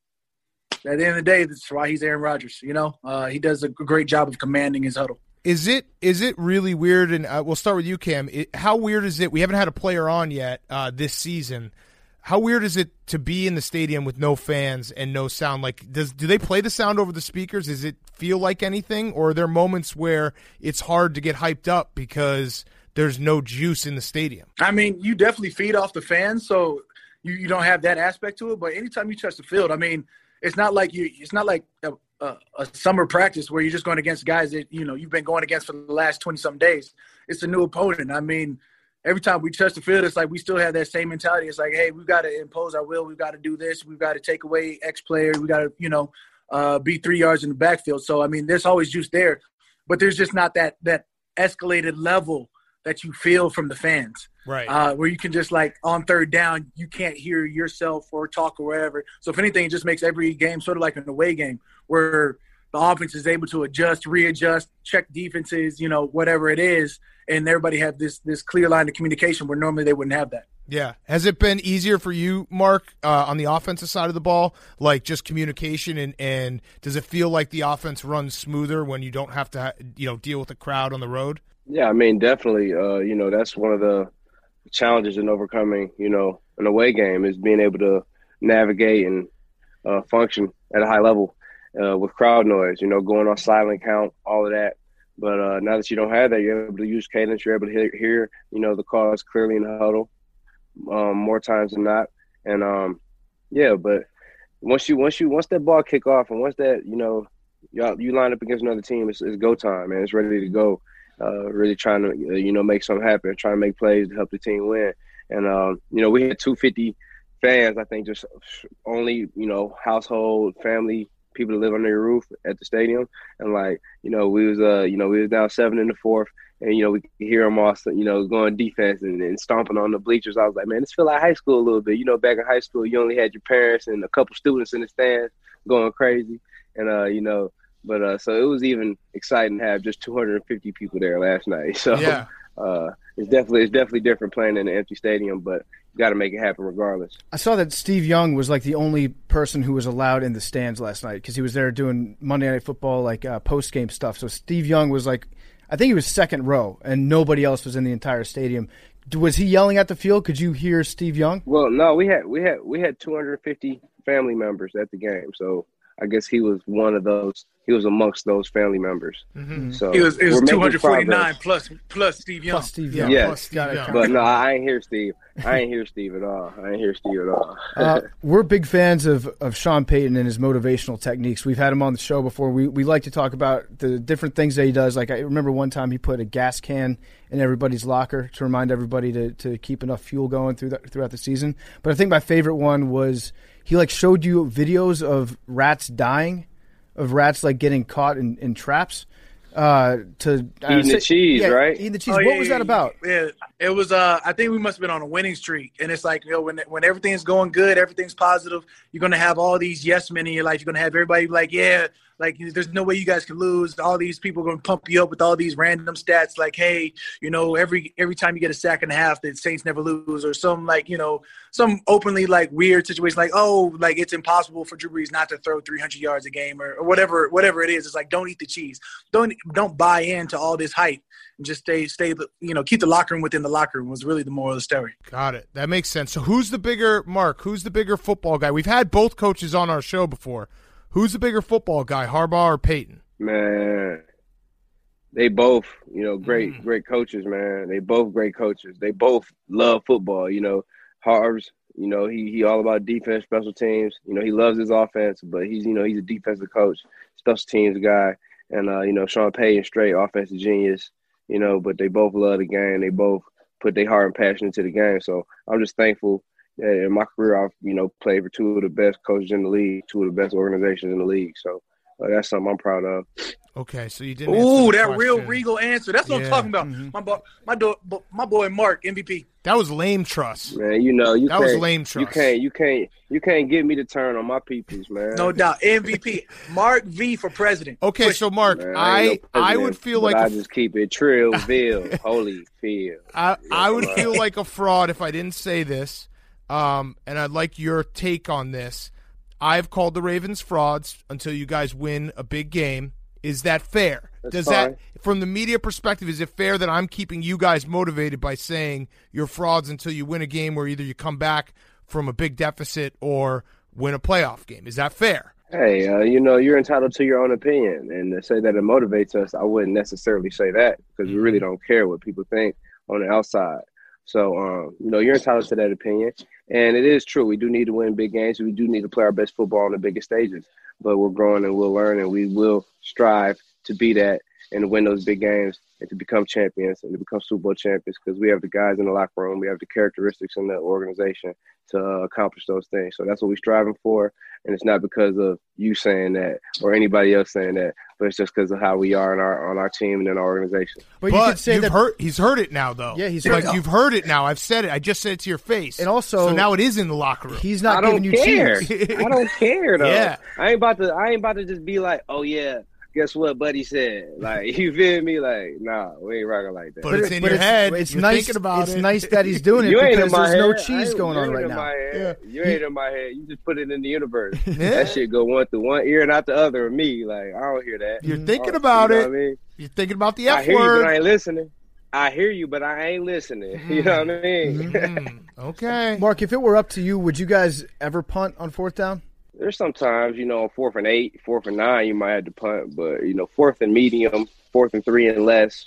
– at the end of the day, that's why he's Aaron Rodgers, you know? Uh, he does a great job of commanding his huddle. Is it is it really weird, and uh, we'll start with you, Cam. It, how weird is it? We haven't had a player on yet uh, this season. How weird is it to be in the stadium with no fans and no sound? Like, does do they play the sound over the speakers? Does it feel like anything, or are there moments where it's hard to get hyped up because there's no juice in the stadium? I mean, you definitely feed off the fans, so you, you don't have that aspect to it. But anytime you touch the field, I mean, it's not like you. It's not like a, a, a summer practice where you're just going against guys that you know you've been going against for the last twenty some days. It's a new opponent. I mean. Every time we touch the field, it's like we still have that same mentality. It's like, hey, we've got to impose our will. We've got to do this. We've got to take away X player. We've got to, you know, uh, be three yards in the backfield. So, I mean, there's always juice there. But there's just not that that escalated level that you feel from the fans. Right. Uh, where you can just, like, on third down, you can't hear yourself or talk or whatever. So, if anything, it just makes every game sort of like an away game where the offense is able to adjust, readjust, check defenses, you know, whatever it is. And everybody have this this clear line of communication where normally they wouldn't have that. Yeah. Has it been easier for you, Mark, uh, on the offensive side of the ball, like just communication, and, and does it feel like the offense runs smoother when you don't have to, you know, deal with the crowd on the road? Yeah, I mean, definitely. Uh, you know, that's one of the challenges in overcoming, you know, an away game is being able to navigate and uh, function at a high level uh, with crowd noise, you know, going on silent count, all of that. But uh, now that you don't have that, you're able to use cadence. You're able to hear, hear you know, the calls clearly in the huddle um, more times than not. And, um, yeah, but once you once you once that ball kick off and once that, you know, y'all, you line up against another team, it's, it's go time, man. It's ready to go. Uh, really trying to, you know, make something happen, trying to make plays to help the team win. And, um, you know, we had two hundred fifty fans, I think, just only, you know, household, family people that live under your roof at the stadium. And like, you know, we was, uh, you know, we was down seven in the fourth and, you know, we could hear them all, you know, going defense and, and stomping on the bleachers. I was like, man, this feel like high school a little bit. You know, back in high school, you only had your parents and a couple students in the stands going crazy. And, uh, you know, but, uh, so it was even exciting to have just two hundred fifty people there last night. So, yeah. uh, it's definitely, it's definitely different playing in an empty stadium, but you got to make it happen regardless. I saw that Steve Young was like the only person who was allowed in the stands last night because he was there doing Monday Night Football, like uh, post-game stuff. So Steve Young was like, I think he was second row, and nobody else was in the entire stadium. Was he yelling at the field? Could you hear Steve Young? Well, no, we had we had we had two hundred fifty family members at the game, so I guess he was one of those. He was amongst those family members. Mm-hmm. So it was it was two hundred forty-nine plus plus Steve Young. Plus Steve Young. Yeah, plus Steve Young. But no, I ain't hear Steve. I ain't hear Steve at all. I ain't hear Steve at all. uh, we're big fans of, of Sean Payton and his motivational techniques. We've had him on the show before. We we like to talk about the different things that he does. Like I remember one time he put a gas can in everybody's locker to remind everybody to, to keep enough fuel going through the, throughout the season. But I think my favorite one was he like showed you videos of rats dying, of rats like getting caught in, in traps. Uh, to uh, eating say, the cheese, yeah, right? Eating the cheese. Oh, what yeah, was that yeah, about? Yeah, it was. Uh, I think we must have been on a winning streak, and it's like, you know, when when everything's going good, everything's positive, you're gonna have all these yes men in your life. You're gonna have everybody like, yeah, like there's no way you guys can lose. All these people are gonna pump you up with all these random stats, like, hey, you know, every every time you get a sack and a half, the Saints never lose, or some like, you know, some openly like weird situation, like, oh, like it's impossible for Drew Brees not to throw three hundred yards a game, or, or whatever, whatever it is. It's like, don't eat the cheese. Don't don't buy into all this hype. And just stay, stay, you know, keep the locker room within the locker room was really the moral of the story. Got it. That makes sense. So who's the bigger, Mark, who's the bigger football guy? We've had both coaches on our show before. Who's the bigger football guy, Harbaugh or Payton? Man, they both, you know, great, Mm. great coaches, man. They both great coaches. They both love football. You know, Harbs, you know, he he all about defense, special teams. You know, he loves his offense, but he's, you know, he's a defensive coach, special teams guy. And, uh, you know, Sean Payton, straight offensive genius. You know, but they both love the game. They both put their heart and passion into the game. So I'm just thankful that in my career, I've, you know, played for two of the best coaches in the league, two of the best organizations in the league. So uh, that's something I'm proud of. Okay, so you didn't. answer Ooh, the that real question. regal answer. That's what Yeah. I'm talking about. Mhm. My boy, my, do, my boy Mark, M V P. That was lame trust. Man, you know you That can't. was lame You trust. can't. You can't. You can't get me to turn on my peoples, man. No doubt. M V P. Mark V for president. Okay, Push. so Mark, Man, I ain't no I president, would feel but like I a, just keep it Trillville, Holyfield. I I would Yeah. feel like a fraud if I didn't say this. Um, and I'd like your take on this. I've called the Ravens frauds until you guys win a big game. Is that fair? That's Does fine. that, from the media perspective, is it fair that I'm keeping you guys motivated by saying you're frauds until you win a game where either you come back from a big deficit or win a playoff game? Is that fair? Hey, uh, you know, you're entitled to your own opinion. And to say that it motivates us, I wouldn't necessarily say that because we really don't care what people think on the outside. So, um, you know, you're entitled to that opinion. And it is true. We do need to win big games. We do need to play our best football on the biggest stages. But we're growing and we'll learn and we will strive to be that and to win those big games and to become champions and to become Super Bowl champions because we have the guys in the locker room. We have the characteristics in the organization to uh, accomplish those things. So that's what we're striving for. And it's not because of you saying that or anybody else saying that, but it's just because of how we are in our, on our team and in our organization. But, But you could say you've that. heard, he's heard it now, though. Yeah, he's like heard it. you've heard it now. I've said it. I just said it to your face. And also- so now it is in the locker room. He's I not don't giving you care. cheese. I don't care though. Yeah. I ain't about to. I ain't about to just be like, oh yeah, guess what, buddy said. Like you feel me? Like nah, we ain't rocking like that. But it's in but your head. It's You're nice. thinking about it's it. nice that he's doing it You ain't in because my there's no head. I cheese ain't- going you on ain't right in now. my head. You ain't in my head. You just put it in the universe. Yeah. That shit go one through one ear and out the other of me. Like I don't hear that. You're I thinking don't- about you know it. what I mean? You're thinking about the F I hear word. you, but I ain't listening. I hear you, but I ain't listening. You know what I mean? Mhm. Okay. Mark, if it were up to you, would you guys ever punt on fourth down? There's sometimes, you know, fourth and eight, fourth and nine, you might have to punt, but you know, fourth and medium, fourth and three and less.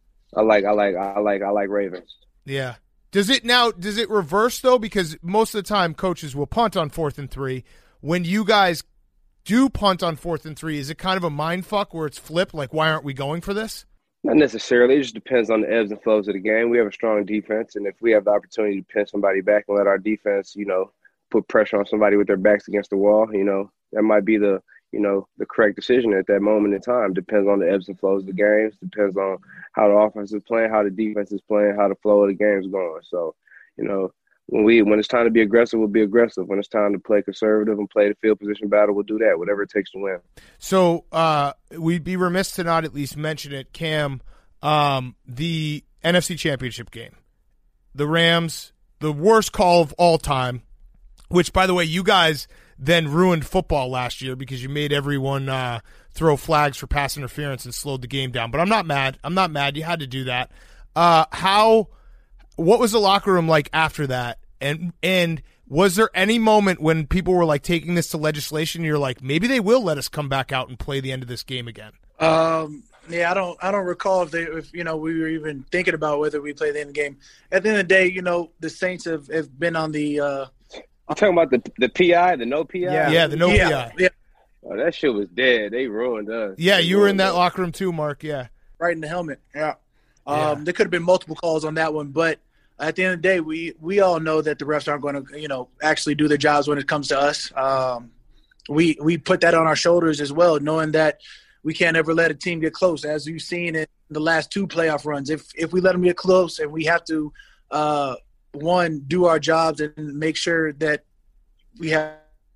I like, I like, I like, I like Ravens. Yeah. Does it now? Does it reverse though? Because most of the time, coaches will punt on fourth and three. When you guys do punt on fourth and three, is it kind of a mind fuck where it's flipped? Like, why aren't we going for this? Not necessarily. It just depends on the ebbs and flows of the game. We have a strong defense, and if we have the opportunity to pin somebody back and let our defense, you know, put pressure on somebody with their backs against the wall, you know, that might be the, you know, the correct decision at that moment in time. Depends on the ebbs and flows of the games. Depends on how the offense is playing, how the defense is playing, how the flow of the game is going. So, you know, when we when it's time to be aggressive, we'll be aggressive. When it's time to play conservative and play the field position battle, we'll do that. Whatever it takes to win. So uh, we'd be remiss to not at least mention it, Cam. Um, the N F C Championship game, the Rams, the worst call of all time. Which, by the way, you guys then ruined football last year because you made everyone uh, throw flags for pass interference and slowed the game down. But I'm not mad. I'm not mad. You had to do that. Uh, how? What was the locker room like after that? And and was there any moment when people were like taking this to legislation? And you're like, maybe they will let us come back out and play the end of this game again. Um, yeah, I don't, I don't recall if they, if you know, we were even thinking about whether we play the end game. At the end of the day, you know, the Saints have, have been on the. Uh, You talking about the the P I, the no P I? Yeah. Yeah, the no yeah, P I. yeah, Oh, that shit was dead. They ruined us. Yeah, They you were in ruined that us. locker room too, Mark. Yeah. right in the helmet. Yeah. Um, Yeah. There could have been multiple calls on that one, but at the end of the day, we we all know that the refs aren't going to, you know, actually do their jobs when it comes to us. Um, we we put that on our shoulders as well, knowing that we can't ever let a team get close, as you've seen in the last two playoff runs. If if we let them get close, and we have to, uh, one, do our jobs and make sure that we have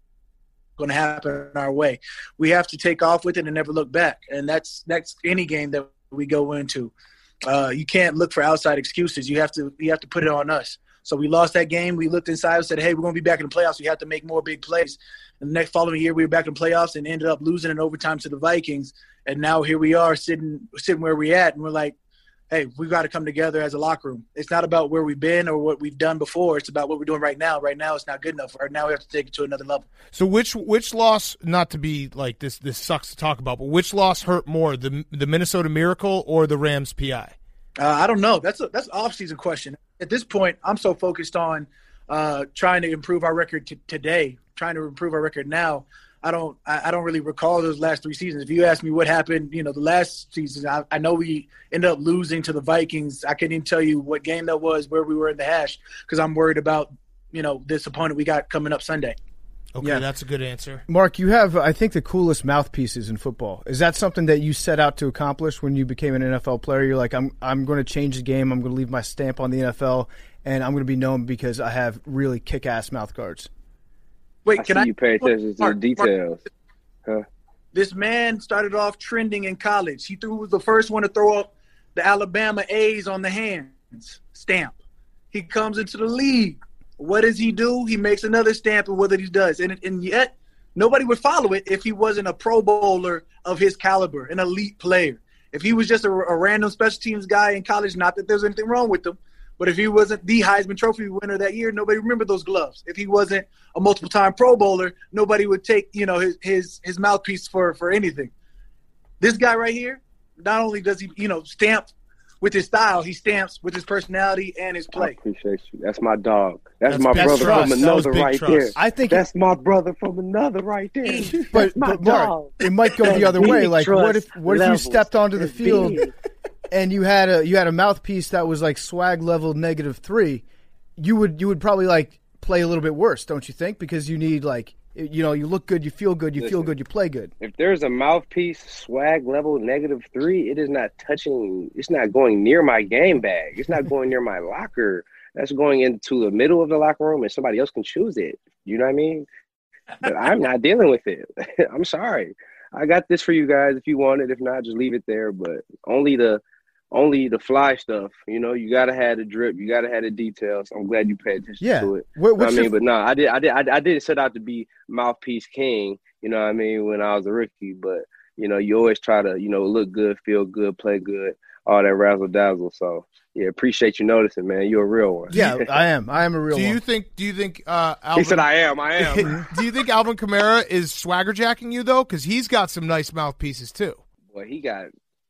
going to happen our way. We have to take off with it and never look back, and that's that's any game that we go into. Uh, you can't look for outside excuses. You have to you have to put it on us. So we lost that game. We looked inside and said, hey, we're going to be back in the playoffs. We have to make more big plays. And the next following year, we were back in the playoffs and ended up losing in overtime to the Vikings. And now here we are sitting sitting where we're at, and we're like, hey, we've got to come together as a locker room. It's not about where we've been or what we've done before. It's about what we're doing right now. Right now, it's not good enough. Right now, we have to take it to another level. So which which loss? Not to be like this. This sucks to talk about, but which loss hurt more, the the Minnesota Miracle or the Rams P I? Uh, I don't know. That's a that's an off-season question. At this point, I'm so focused on uh, trying to improve our record t- today, trying to improve our record now. I don't I, I don't really recall those last three seasons. If you ask me what happened, you know, the last season, I, I know we ended up losing to the Vikings. I couldn't even tell you what game that was, where we were in the hash, because I'm worried about, you know, this opponent we got coming up Sunday. Okay, Yeah. that's a good answer. Mark, you have, I think, the coolest mouthpieces in football. Is that something that you set out to accomplish when you became an N F L player? You're like, I'm I'm going to change the game. I'm going to leave my stamp on the N F L, and I'm going to be known because I have really kick-ass mouth guards. Wait, I can see I? you pay attention to the Mark, details. Huh? This man started off trending in college. He threw was the first one to throw up the Alabama A's on the hands stamp. He comes into the league. What does he do? He makes another stamp of what he does. And, and yet, nobody would follow it if he wasn't a Pro Bowler of his caliber, an elite player. If he was just a, a random special teams guy in college, not that there's anything wrong with him, but if he wasn't the Heisman Trophy winner that year, nobody remembered those gloves. If he wasn't a multiple-time Pro Bowler, nobody would take, you know, his his, his mouthpiece for, for anything. This guy right here, not only does he, you know, stamp with his style, he stamps with his personality and his I play. appreciate you. That's my dog. That's, That's my big brother trust. from That was another big right trust. there. I think That's my brother from another right there. But, my but Mark, dog. it might go the other Big way. Like, what if trust what if you levels. stepped onto the It's field big. and you had a you had a mouthpiece that was like swag level negative three? You would you would probably like play a little bit worse, don't you think? Because you need like you know you look good, you feel good, you feel Listen. good, you play good. If there's a mouthpiece swag level negative three, it is not touching. It's not going near my game bag. It's not going near my locker. That's going into the middle of the locker room, and somebody else can choose it. You know what I mean? But I'm not dealing with it. I'm sorry. I got this for you guys if you want it. If not, just leave it there. But only the only the fly stuff. You know, you gotta have the drip. You gotta have the details. I'm glad you paid attention Yeah. to it. What, I what's mean, your, but no, I did. I did. I, I didn't set out to be mouthpiece king. You know what I mean? When I was a rookie, but you know, you always try to, you know, look good, feel good, play good, all that razzle dazzle. So yeah, appreciate you noticing, man. You're a real one. yeah, I am. I am a real Do you one. think? Do you think? Uh, Alvin, He said, "I am. I am." do you think Alvin Kamara is swagger jacking you though? Because he's got some nice mouthpieces too. Boy, he got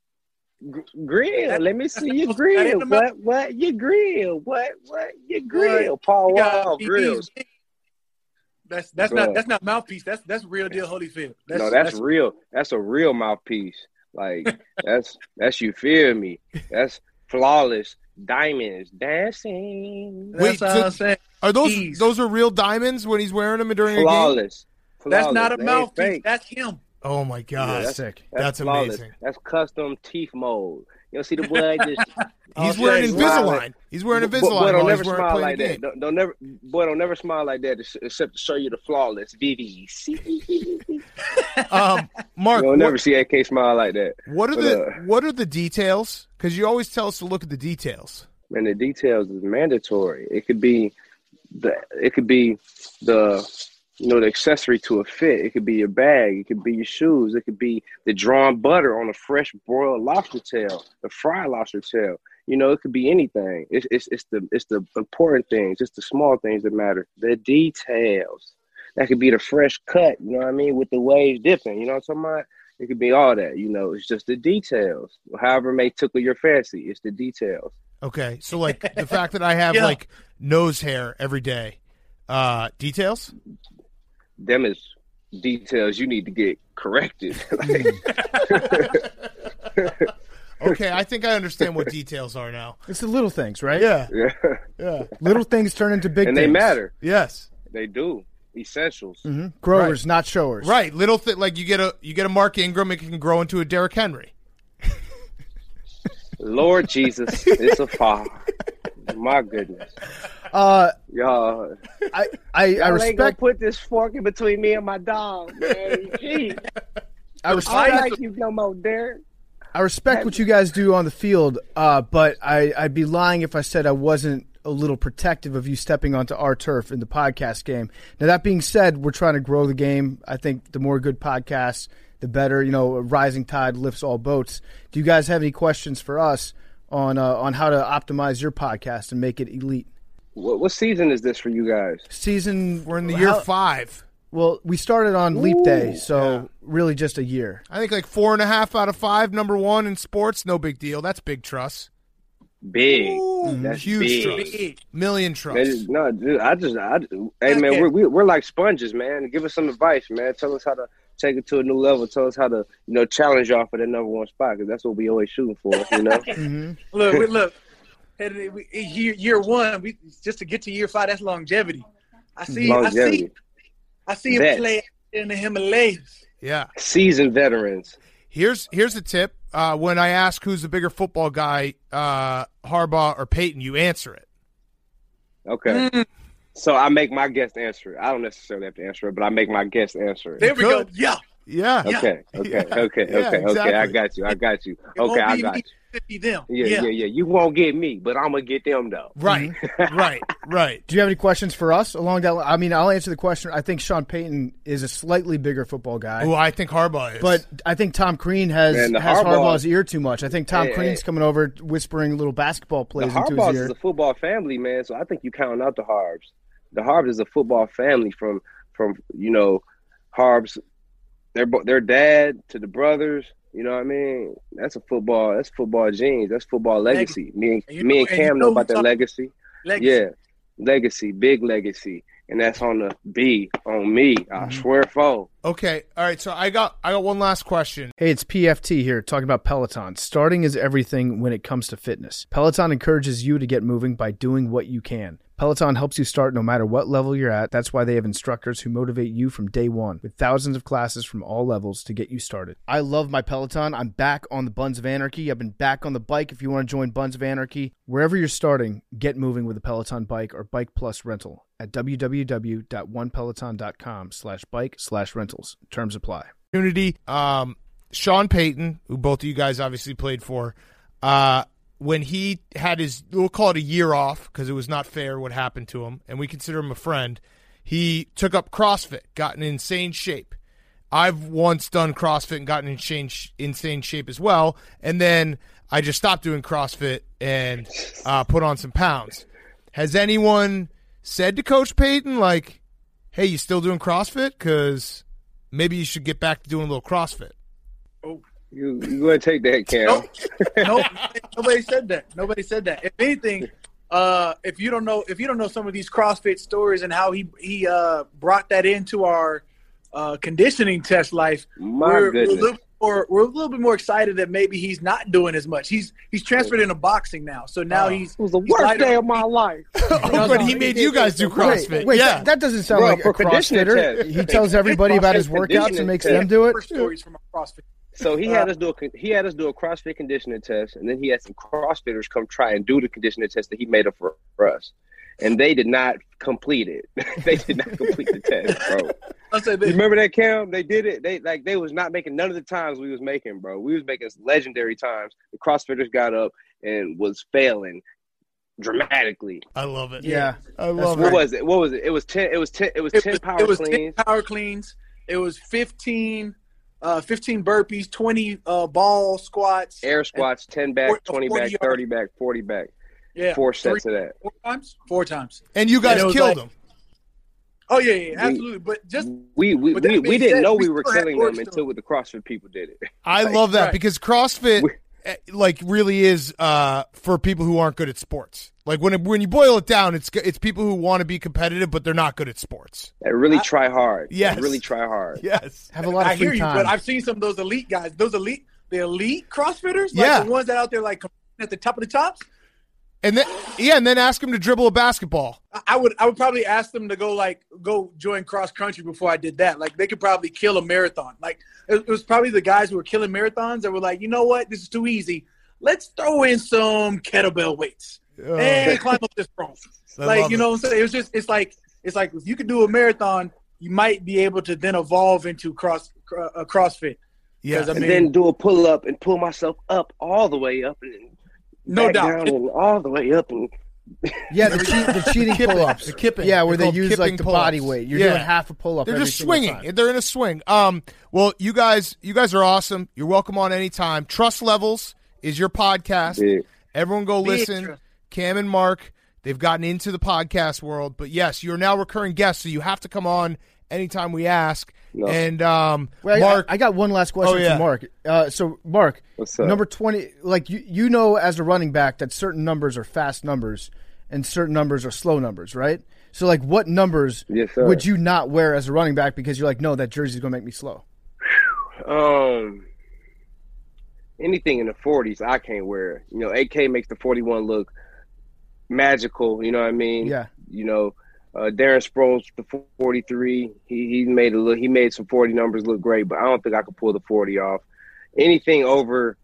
gr- grill. That- Let me see that's your not grill. in the mouth. What? What? Your grill? What? What? Your grill? Paul He got Wall B Bs. grills. That's that's Bruh. not that's not mouthpiece. That's that's real deal Holyfield. That's, no, that's, real. That's a real mouthpiece. Like that's that's you feel me. That's flawless diamonds dancing. That's Wait, what so I'm saying. Are those Ease. those are real diamonds when he's wearing them during a game? Flawless. That's Flawless. not a They ain't mouthpiece. fake. That's him. Oh my Yeah, god, that's- Sick. that's flawless. amazing. That's custom teeth mold. You don't see the boy just He's Oh, wearing yeah, Invisalign. He's wearing Boy, Invisalign. boy, while don't he's never wearing- smile playing like the that. game. Don't, don't never, boy, don't never smile like that ex- except to show you the flawless V V. Um, Mark, You'll what, never see A K smile like that. what are But, the uh, what are the details? Because you always tell us to look at the details. Man, the details is mandatory. It could be the, it could be the, you know, the accessory to a fit. It could be your bag. It could be your shoes. It could be the drawn butter on a fresh broiled lobster tail, the fried lobster tail. You know, it could be anything. It's it's it's the it's the important things. It's the small things that matter. The details. That could be the fresh cut. You know what I mean? With the waves dipping. You know what I'm talking about? It could be all that. You know, it's just the details. However, it may tickle your fancy. It's the details. Okay, so like the fact that I have Yeah. like nose hair every day. Uh, details? Them is details you need to get corrected. Okay, I think I understand what details are now. It's the little things, right? Yeah, yeah. yeah, Little things turn into big And things. they matter. yes, They do. Essentials. hmm Growers, not showers. right. Little thing like you get a you get a Mark Ingram, it can grow into a Derrick Henry. Lord Jesus, it's a far. My goodness. Uh, Y'all, I, I, I y'all ain't gonna respect. put this fork in between me and my dog, man. Gee, I I respect. don't like you no more, Derek. I respect what you guys do on the field, uh, but I, I'd be lying if I said I wasn't a little protective of you stepping onto our turf in the podcast game. Now, that being said, we're trying to grow the game. I think the more good podcasts, the better. You know, a rising tide lifts all boats. Do you guys have any questions for us on uh, on how to optimize your podcast and make it elite? What, what season is this for you guys? Season, We're in the year how- five. Well, we started on Leap Day, Ooh, so yeah. really just a year. I think like four and a half out of five, number one in sports. No big deal. That's big trust. Big. Ooh, That's huge big. trust. Big. Million trust. Man, no, dude, I just, I, hey man, Okay. we're we, we're like sponges, man. Give us some advice, man. Tell us how to take it to a new level. Tell us how to, you know, challenge y'all for that number one spot because that's what we always shooting for, you know. Mm-hmm. Look, we, look. headed- we- Year, year one, we just to get to year five. That's longevity. I see. I Longevity. see. I see him Vets. play in the Himalayas. Yeah. Seasoned veterans. Here's here's a tip. Uh, when I ask who's the bigger football guy, uh, Harbaugh or Peyton, you answer it. Okay. Mm. So I make my guest answer it. I don't necessarily have to answer it, but I make my guest answer it. There we Could. go. Yeah. Yeah. Okay, okay, Yeah. okay, Yeah, okay, okay. I exactly. got you. I got you. It Okay, won't I be got me, you. it'll be them. Yeah, yeah, yeah, You won't get me, but I'm gonna get them though. Right. right. Right. Do you have any questions for us along that line? I mean, I'll answer the question. I think Sean Payton is a slightly bigger football guy. Who I think Harbaugh is. But I think Tom Crean has, Man, the has Harbaugh- Harbaugh's ear too much. I think Tom Hey, Crean's hey. coming over whispering little basketball The plays into Harbaughs his ear. is a football family, man. So I think you count out the Harbs. The Harbs is a football family from from you know Harbs. Their bo- their dad to the brothers. You know what I mean? That's a football. That's football genes. That's football legacy. Me and And you me know- and and you Cam know know about who that talk- legacy. Legacy. Yeah, legacy, big legacy, and that's on the B on me. I swear, for. okay. All right. So I got I got one last question. Hey, it's P F T here talking about Peloton. Starting is everything when it comes to fitness. Peloton encourages you to get moving by doing what you can. Peloton helps you start no matter what level you're at. That's why they have instructors who motivate you from day one with thousands of classes from all levels to get you started. I love my Peloton. I'm back on the Buns of Anarchy. I've been back on the bike. If you want to join Buns of Anarchy, wherever you're starting, get moving with a Peloton bike or Bike Plus rental at www.onepeloton.com slash bike slash rentals. Terms apply. Unity. Um, Sean Payton, who both of you guys obviously played for, uh, when he had his, we'll call it a year off because it was not fair what happened to him, and we consider him a friend, he took up CrossFit, got in insane shape. I've once done CrossFit and gotten in insane, insane shape as well, and then I just stopped doing CrossFit and uh, put on some pounds. Has anyone said to Coach Payton, like, hey, you still doing CrossFit? Because maybe you should get back to doing a little CrossFit. You you gonna take that, Cam? Nope. nope. Nobody said that. Nobody said that. If anything, uh, if you don't know, if you don't know some of these CrossFit stories and how he he uh, brought that into our uh, conditioning test life, My we're, we're a goodness. little more we're a little bit more excited that maybe he's not doing as much. He's he's transferred into boxing now, so now Oh. he's It was the he's worst lighter day on of my feet. life. Oh, but he made you guys do CrossFit. Wait, wait yeah. that, that doesn't sound Bro, like a for conditioning CrossFitter. test. He tells everybody about his CrossFit workouts and conditioning makes test. them do it. First stories from a CrossFit. So he had us do a he had us do a CrossFit conditioning test, and then he had some CrossFitters come try and do the conditioning test that he made up for, for us, and they did not complete it. They did not complete the test, bro. I said, You remember that, Cam? They did it. They like they was not making none of the times we was making, bro. We was making legendary times. The CrossFitters got up and was failing dramatically. I love it. Yeah. I love What it. was it? What was it? It was ten. It was ten. It was it ten was, power it was cleans. ten power cleans. It was fifteen, uh, fifteen burpees, twenty uh, ball squats, Air squats, ten back, Four- twenty back, forty yards. thirty back, forty back. yeah, Four sets three- of that. Four times. Four times. And you guys And it was killed like- him. Oh yeah, yeah, absolutely. But just We we, With that we, we being didn't said, know we we were still had killing more them stuff. until the CrossFit people did it. I love that right. because CrossFit, We- eh, like, really is uh, for people who aren't good at sports. Like when it, when you boil it down, it's it's people who want to be competitive but they're not good at sports. They really try hard. They Yes. really try hard. Yes. Have a lot of I free hear you, time. but I've seen some of those elite guys. Those elite, the elite CrossFitters, like Yeah. the ones that out there like competing at the top of the tops. And then yeah, and then ask him to dribble a basketball. I- I would I would probably ask them to go like go join cross country before I did that. Like they could probably kill a marathon. Like it, it was probably the guys who were killing marathons that were like, you know what, this is too easy. Let's throw in some kettlebell weights Oh, and climb up this rope. I Like love you it. know what I'm saying? It was just it's like it's like if you could do a marathon, you might be able to then evolve into cross uh, CrossFit. Yeah. 'Cause, I And mean, then do a pull up and pull myself up all the way up and no back doubt. down and all the way up and Yeah, the, cheat, the cheating Kipping, pull-ups. the kipping. Yeah, where They're they called use like kipping the body pull-ups. weight. You're Yeah. doing half a pull-up. They're every just single swinging. time. They're in a swing. Um, well, you guys, you guys are awesome. You're welcome on anytime. Trust Levels is your podcast. Yeah. Everyone go Big listen. trust. Cam and Mark, they've gotten into the podcast world. But yes, you're now recurring guests, so you have to come on anytime we ask. No. And um, Well, I- Mark, I, I got one last question Oh, yeah. for Mark. Uh, so, Mark, What's up? number twenty, like you, you know, as a running back, that certain numbers are fast numbers and certain numbers are slow numbers, right? So, like, what numbers Yes, sir. would you not wear as a running back because you're like, no, that jersey's going to make me slow? um anything in the forties I can't wear. You know, A K makes the forty-one look magical, you know what I mean? Yeah. You know, Uh, Darren Sproles, the forty-three, he he made a look. He made some forty numbers look great, but I don't think I could pull the forty off. Anything over,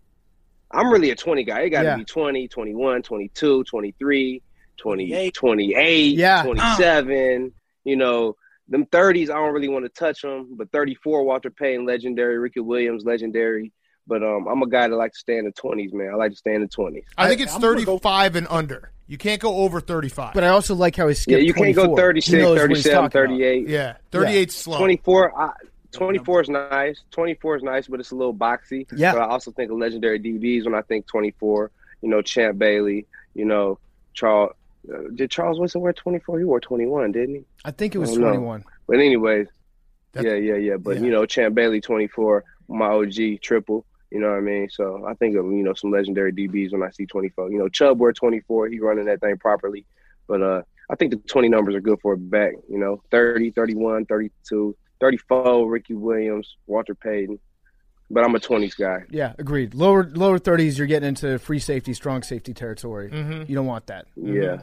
I'm really a twenty guy. It got to Yeah. be twenty, twenty-one, twenty-two, twenty-three, twenty, twenty-eight. twenty-eight, Yeah. twenty-seven. You know, them thirties, I don't really want to touch them. But thirty-four, Walter Payton, legendary. Ricky Williams, legendary. But um, I'm a guy that likes to stay in the twenties, man. I like to stay in the twenties. I think it's I'm gonna go- thirty-five and under. You can't go over thirty-five. But I also like how he skipped Yeah, you can't go twenty-four. He thirty-six, knows what he's thirty-seven, talking about. thirty-eight. yeah, thirty-eight's slow. twenty-four, I, twenty-four is nice. twenty-four is nice, but it's a little boxy. Yeah. But I also think of legendary D Bs when I think twenty-four. You know, Champ Bailey. You know, Charles. Uh, did Charles Woodson wear twenty-four? He wore twenty-one, didn't he? I think it was I don't know. twenty-one. But anyways, That's- yeah, yeah, yeah. But yeah. you know, Champ Bailey, twenty-four. My O G, triple. You know what I mean? So I think of, you know, some legendary D Bs when I see twenty-four. You know, Chubb wore twenty-four. He running that thing properly. But uh, I think the twenty numbers are good for a back. You know, thirty, thirty-one, thirty-two, thirty-four, Ricky Williams, Walter Payton. But I'm a twenties guy. Yeah, agreed. Lower lower thirties, you're getting into free safety, strong safety territory. Mhm. You don't want that. Yeah.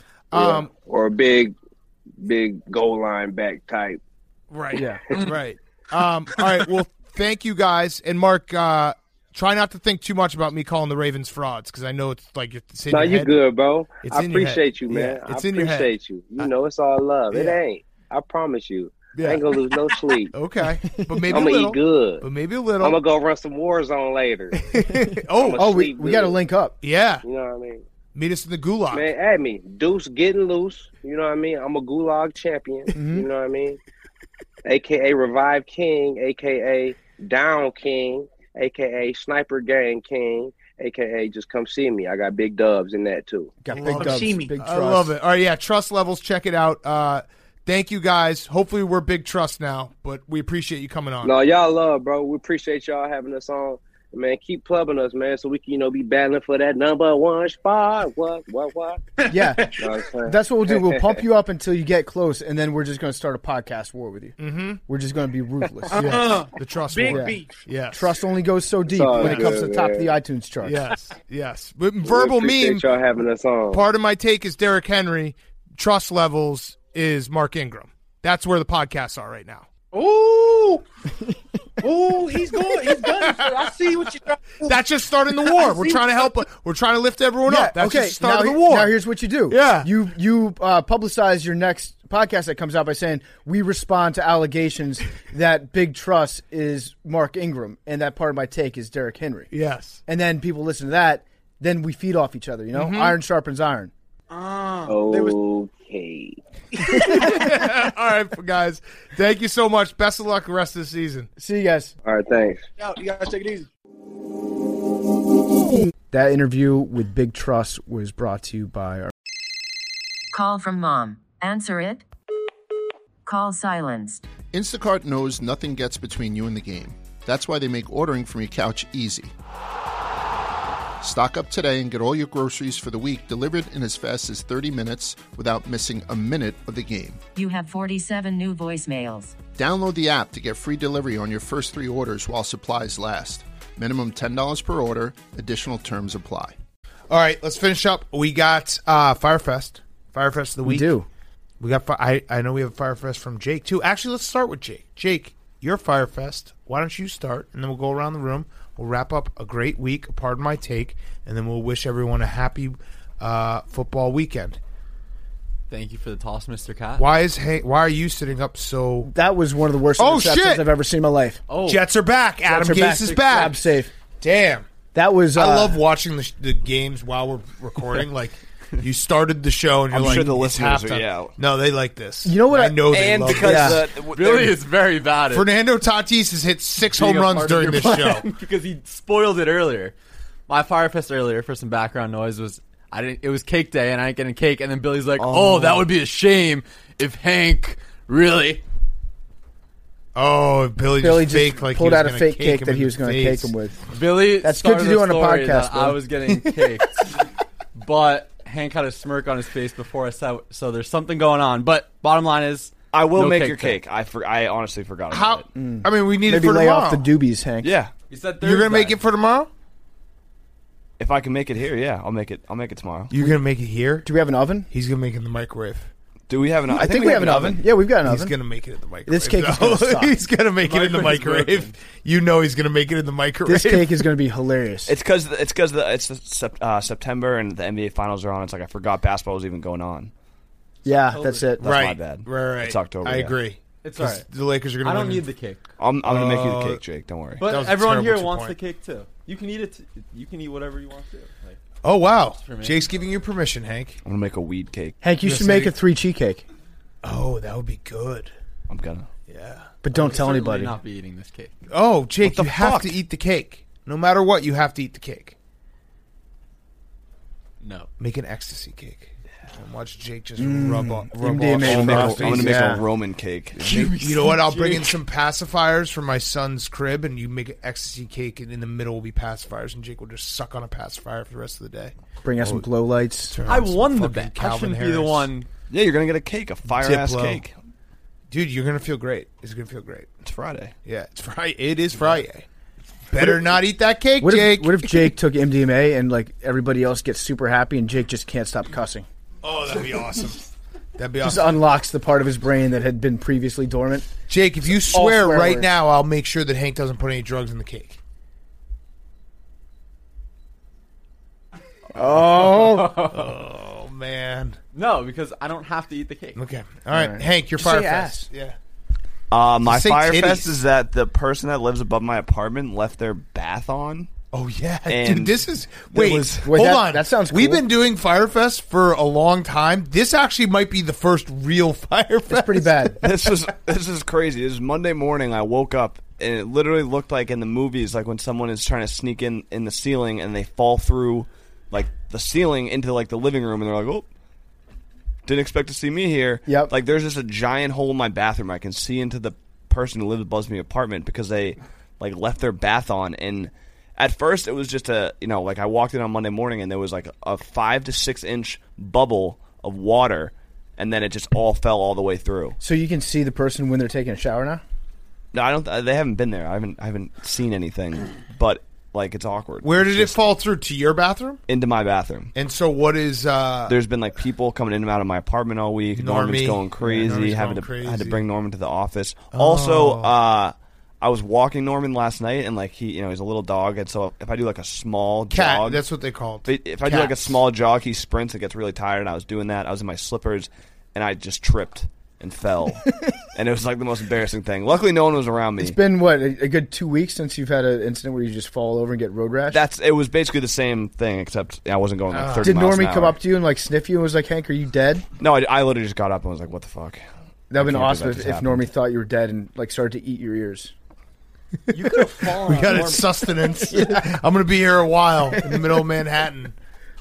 Um, Yeah. Or a big, big goal line back type. Right. Yeah. right. Um, all right. Well, thank you guys. And Mark, uh, try not to think too much about me calling the Ravens frauds because I know it's like it's in No, your you head. good, bro. It's I in your head. appreciate you, man. Yeah, it's I in your head. appreciate you. You know, it's all love. It Yeah. ain't. I promise you. Yeah. I ain't gonna lose no sleep. Okay, but maybe I'm a gonna little. eat good. But maybe a I'm little. gonna go run some Warzone later. oh, I'ma Oh, we, sleep we got to good. link up. yeah. You know what I mean? Meet us in the gulag. Man, add me. Deuce getting loose. You know what I mean? I'm a gulag champion. Mm-hmm. You know what I mean? A K A Revive King, A K A Down King, A K A Sniper Gang King, A K A just come see me. I got big dubs in that too. Got Love big it. dubs, See me. big I trust. love it. All right, yeah. Trust levels. Check it out. Uh, thank you guys. Hopefully, we're big trust now, but we appreciate you coming on. No, y'all love, bro. We appreciate y'all having us on. Man, keep clubbing us, man, so we can, you know, be battling for that number one spot. What, what, what? Yeah, Know what I'm saying? that's what we'll do. We'll pump you up until you get close, and then we're just going to start a podcast war with you. Mm-hmm. We're just going to be ruthless. Uh, The trust big war. beef. Yes. Trust only goes so deep all when it comes to good, the top of man. the iTunes charts. Yes. Yes. But We verbal appreciate meme. y'all having us on. Part of my take is Derrick Henry. Trust levels is Mark Ingram. That's where the podcasts are right now. Ooh, ooh, he's going. He's done. I see what you're trying to do. That's just starting the war. We're trying to help. We're trying to lift everyone Yeah, up. That's okay. just starting now, the war. Now here's what you do. Yeah. You you uh, publicize your next podcast that comes out by saying we respond to allegations that Big Trust is Mark Ingram and that part of my take is Derrick Henry. Yes. And then people listen to that. Then we feed off each other. You know, Mm-hmm. iron sharpens iron. Uh, there was Okay. All right, guys. Thank you so much. Best of luck the rest of the season. See you guys. All right, thanks. out. You guys take it easy. That interview with Big Trust was brought to you by our. Call from mom. Answer it. Call silenced. Instacart knows nothing gets between you and the game. That's why they make ordering from your couch easy. Stock up today and get all your groceries for the week delivered in as fast as thirty minutes without missing a minute of the game. You have forty-seven new voicemails. Download the app to get free delivery on your first three orders while supplies last. Minimum ten dollars per order. Additional terms apply. All right, let's finish up. We got uh, Firefest. Firefest of the We week. do. We got. Fi- I I know we have a Firefest from Jake too. Actually, let's start with Jake. Jake, your Firefest. Why don't you start, and then we'll go around the room. We'll wrap up a great week. Pardon my take, and then we'll wish everyone a happy uh, football weekend. Thank you for the toss, Mister Cat. Why is Hank, Why are you sitting up so? That was one of the worst Oh, receptions shit! I've ever seen in my life. Oh, Jets are back. Adam Jets are Gase is back. Grab safe. Damn. That was. Uh, I love watching the, the games while we're recording. Like, you started the show and you're I'm like, sure the it's listeners are- halftime. yeah. No, they like this. You know what I I- know they and love because this. Yeah. uh, Billy is very bad at Fernando Tatis has hit six being home a runs part of during your this plan show. because he spoiled it earlier. My Firefest earlier for some background noise was I didn't. It was cake day and I didn't get a cake, and then Billy's like, "Oh, that would be a shame if Hank really." Oh, Billy, Billy just just faked like pulled he was out a gonna fake cake cake him that in he the was going to face. cake him with. Billy, That's good to started do on a story podcast, that I bro. was getting caked, but Hank had a smirk on his face before I said. So there's something going on. But bottom line is, I will no make cake your day. cake. I for, I honestly forgot How? about it. I mean, we need Maybe it for lay tomorrow. off the doobies, Hank. Yeah, He said You're gonna make Thursday. it for tomorrow. if I can make it here, yeah, I'll make it. I'll make it tomorrow. You're gonna make it here. Do we have an oven? He's gonna make it in the microwave. Do we have an? I, think, we have an oven. Yeah, we've got an He's oven. gonna make it in the microwave. This cake is though. gonna suck. He's gonna make it in the Microwave's microwave. broken. You know he's gonna make it in the microwave. This cake is going to be hilarious. It's because it's because it's the sep- uh, September and the N B A finals are on. It's like I forgot basketball was even going on. yeah, that's it. That's right. my bad. Right, right. It's October. I yeah. agree. It's 'Cause all right. The Lakers are gonna. I don't win. need the cake. I'm, I'm gonna make you the Uh, cake, Jake. Don't worry. That But was a everyone terrible here two wants point. the cake too. You can eat it. T- you can eat whatever you want to. Like, Oh wow, for me. Jake's giving you permission, Hank. I'm gonna make a weed cake. Hank, you Yes, should make a Hank. three cheesecake, Oh, that would be good. I'm gonna. Yeah. but don't I'll tell certainly anybody. Not be eating this cake. Oh, Jake, What you the have fuck? to eat the cake. No matter what, you have to eat the cake. No. Make an ecstasy cake. And watch Jake just rub off. Rub M D M A off will all make our a- I'm gonna faces. make Yeah. a Roman cake. You know what? I'll bring in some pacifiers from my son's crib, and you make an ecstasy cake, and in the middle will be pacifiers, and Jake will just suck on a pacifier for the rest of the day. Bring out some glow lights. Turn I on some won the fucking bet. I Calvin shouldn't be the Harris. one. Yeah, you're gonna get a cake, a fire ass Diplo. cake. Dude, you're gonna feel great. It's gonna feel great. It's Friday. Yeah, it's Friday. It is Friday. Better not eat that cake, What Jake. if, what if Jake took M D M A and like everybody else gets super happy and Jake just can't stop cussing? Oh, that'd be awesome. That'd be Just awesome. unlocks the part of his brain that had been previously dormant. Jake, if you All swear swear right words. now, I'll make sure that Hank doesn't put any drugs in the cake. Oh, Oh man. No, because I don't have to eat the cake. Okay. All right, All right. Hank, your Just say Firefest. ass. Yeah. Uh, my Say fire titties. fest is that the person that lives above my apartment left their bath on. Oh yeah, And dude. This is wait. was- Wait, hold that- on. that sounds We've cool. been doing Firefest for a long time. This actually might be the first real Firefest. it's pretty bad. This was this is crazy. This is Monday morning. I woke up and it literally looked like in the movies, like when someone is trying to sneak in in the ceiling and they fall through like the ceiling into like the living room, and they're like, "Oh, didn't expect to see me here." Yep. Like there's just a giant hole in my bathroom. I can see into the person who lives above me apartment because they like left their bath on. And at first it was just a, you know, like I walked in on Monday morning and there was like a five to six inch bubble of water, and then it just all fell all the way through. So you can see the person when they're taking a shower now? No, I don't. They haven't been there. I haven't. I haven't seen anything. But like, it's awkward. Where did It's it just fall through? To your bathroom? into my bathroom? And so, what is? uh There's been like people coming in and out of my apartment all week. Normie. Norman's going crazy. Yeah, Normie's having going to crazy. I had to bring Norman to the office. Also, uh, I was walking Norman last night, and like he, you know, he's a little dog, and so if I do like a small cat? jog, That's what they call it. But if I do like a Cats. small jog, he sprints and gets really tired. And I was doing that. I was in my slippers, and I just tripped and fell, and it was like the most embarrassing thing. Luckily, no one was around me. It's been, what, a, a good two weeks since you've had an incident where you just fall over and get road rash? That's it. Was basically the same thing, except I wasn't going like thirty Did miles an Normie come hour. up to you and like sniff you and was like, Hank, are you dead? No, I, I literally just got up and was like, "What the fuck?" That would have been I can't believe awesome that if, just if happened. Normie thought you were dead and like started to eat your ears. You could have fallen. We on got Norm- its sustenance. I'm going to be here a while in the middle of Manhattan.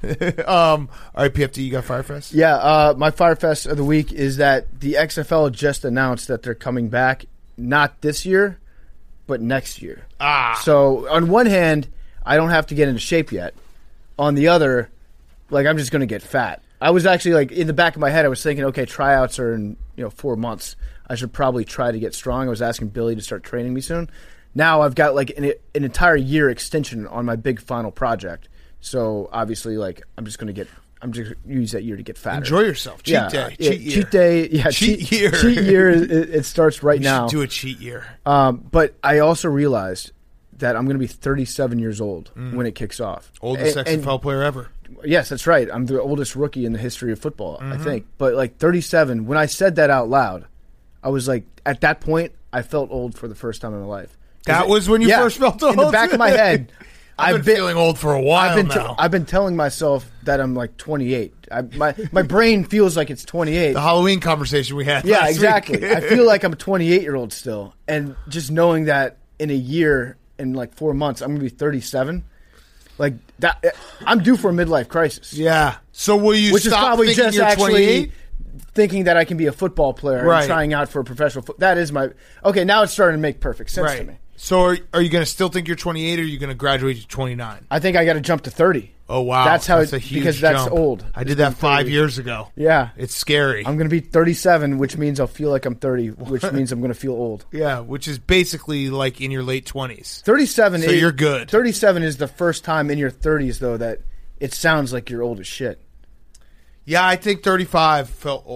um, all right, P F T, you got Firefest? Yeah, uh, my Firefest of the week is that the X F L just announced that they're coming back, not this year, but next year. Ah. So on one hand, I don't have to get into shape yet. On the other, like I'm just going to get fat. I was actually like in the back of my head, I was thinking, okay, tryouts are in you know four months. I should probably try to get strong. I was asking Billy to start training me soon. Now I've got like an, an entire year extension on my big final project. So obviously, like I'm just going to get. I'm just gonna use that year to get fatter. Enjoy yourself. Cheat yeah, day. uh, Cheat yeah, year. Cheat day. Yeah, Cheat year. Cheat year. It, it starts right We now. should do a cheat year. Um, but I also realized that I'm going to be thirty-seven years old when it kicks off. Oldest And- X F L player ever. Yes, that's right. I'm the oldest rookie in the history of football, I Mm-hmm. think. But like thirty-seven, when I said that out loud, I was like, at that point, I felt old for the first time in my life. 'Cause That it- was when you yeah, first felt old? In the back of my head, I've been feeling old for a while I've been t- now. I've been telling myself that I'm like twenty-eight. I, my my brain feels like it's twenty-eight. The Halloween conversation we had. Yeah, last exactly. week. I feel like I'm a twenty-eight year old still, and just knowing that in a year, in like four months, I'm gonna be thirty-seven. Like that, I'm due for a midlife crisis. Yeah. So will you Which is stop probably thinking just you're actually twenty-eight? thinking that I can be a football player Right. and trying out for a professional. Fo- that is my okay. Now it's starting to make perfect sense Right. to me. So are, are you going to still think you're twenty-eight, or are you going to graduate to twenty-nine? I think I got to jump to thirty. Oh wow, That's how that's it- a huge because that's jump. old. I did that five years ago. Yeah, It's scary. I'm going to be thirty-seven, which means I'll feel like I'm thirty, which means I'm going to feel old. yeah, which is basically like in your late twenties. thirty-seven. So is, you're good. thirty-seven is the first time in your thirties though that it sounds like you're old as shit. Yeah, I think thirty-five felt old.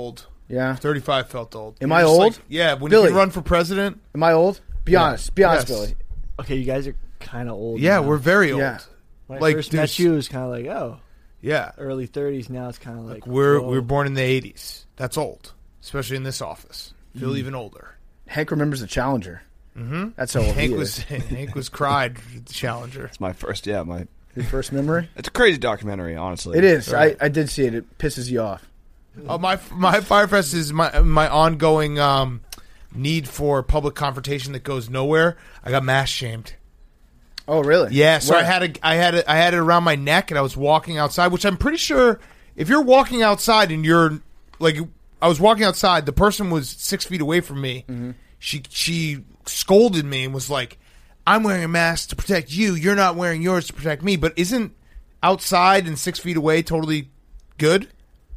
Yeah. thirty-five felt old. Am You're I just old? like- yeah, when Billy. you run for president. Am I old? Be Yeah. honest. Be honest, Yes. Billy. Okay, you guys are kind of old. Yeah, now. we're very old. Yeah. When I Like, first there's- met you, it was kind of like, oh, Yeah. early thirties. Now it's kind of like We're whoa. we were born in the eighties. That's old, especially in this office. Feel Mm. even older. Hank remembers the Challenger. Mm-hmm. That's how old Hank he was. is. Hank was cried at the Challenger. It's my first, yeah, my Your first memory? It's a crazy documentary, honestly. It is. Right. I, I did see it. It pisses you off. Oh, my my Firefest is my my ongoing um, need for public confrontation that goes nowhere. I got mass shamed. Oh, really? Yeah, so Where? I had a, I had a, I had it around my neck, and I was walking outside, which I'm pretty sure if you're walking outside and you're like, I was walking outside, the person was six feet away from me. Mm-hmm. She she scolded me and was like, "I'm wearing a mask to protect you. You're not wearing yours to protect me." But isn't outside and six feet away totally good?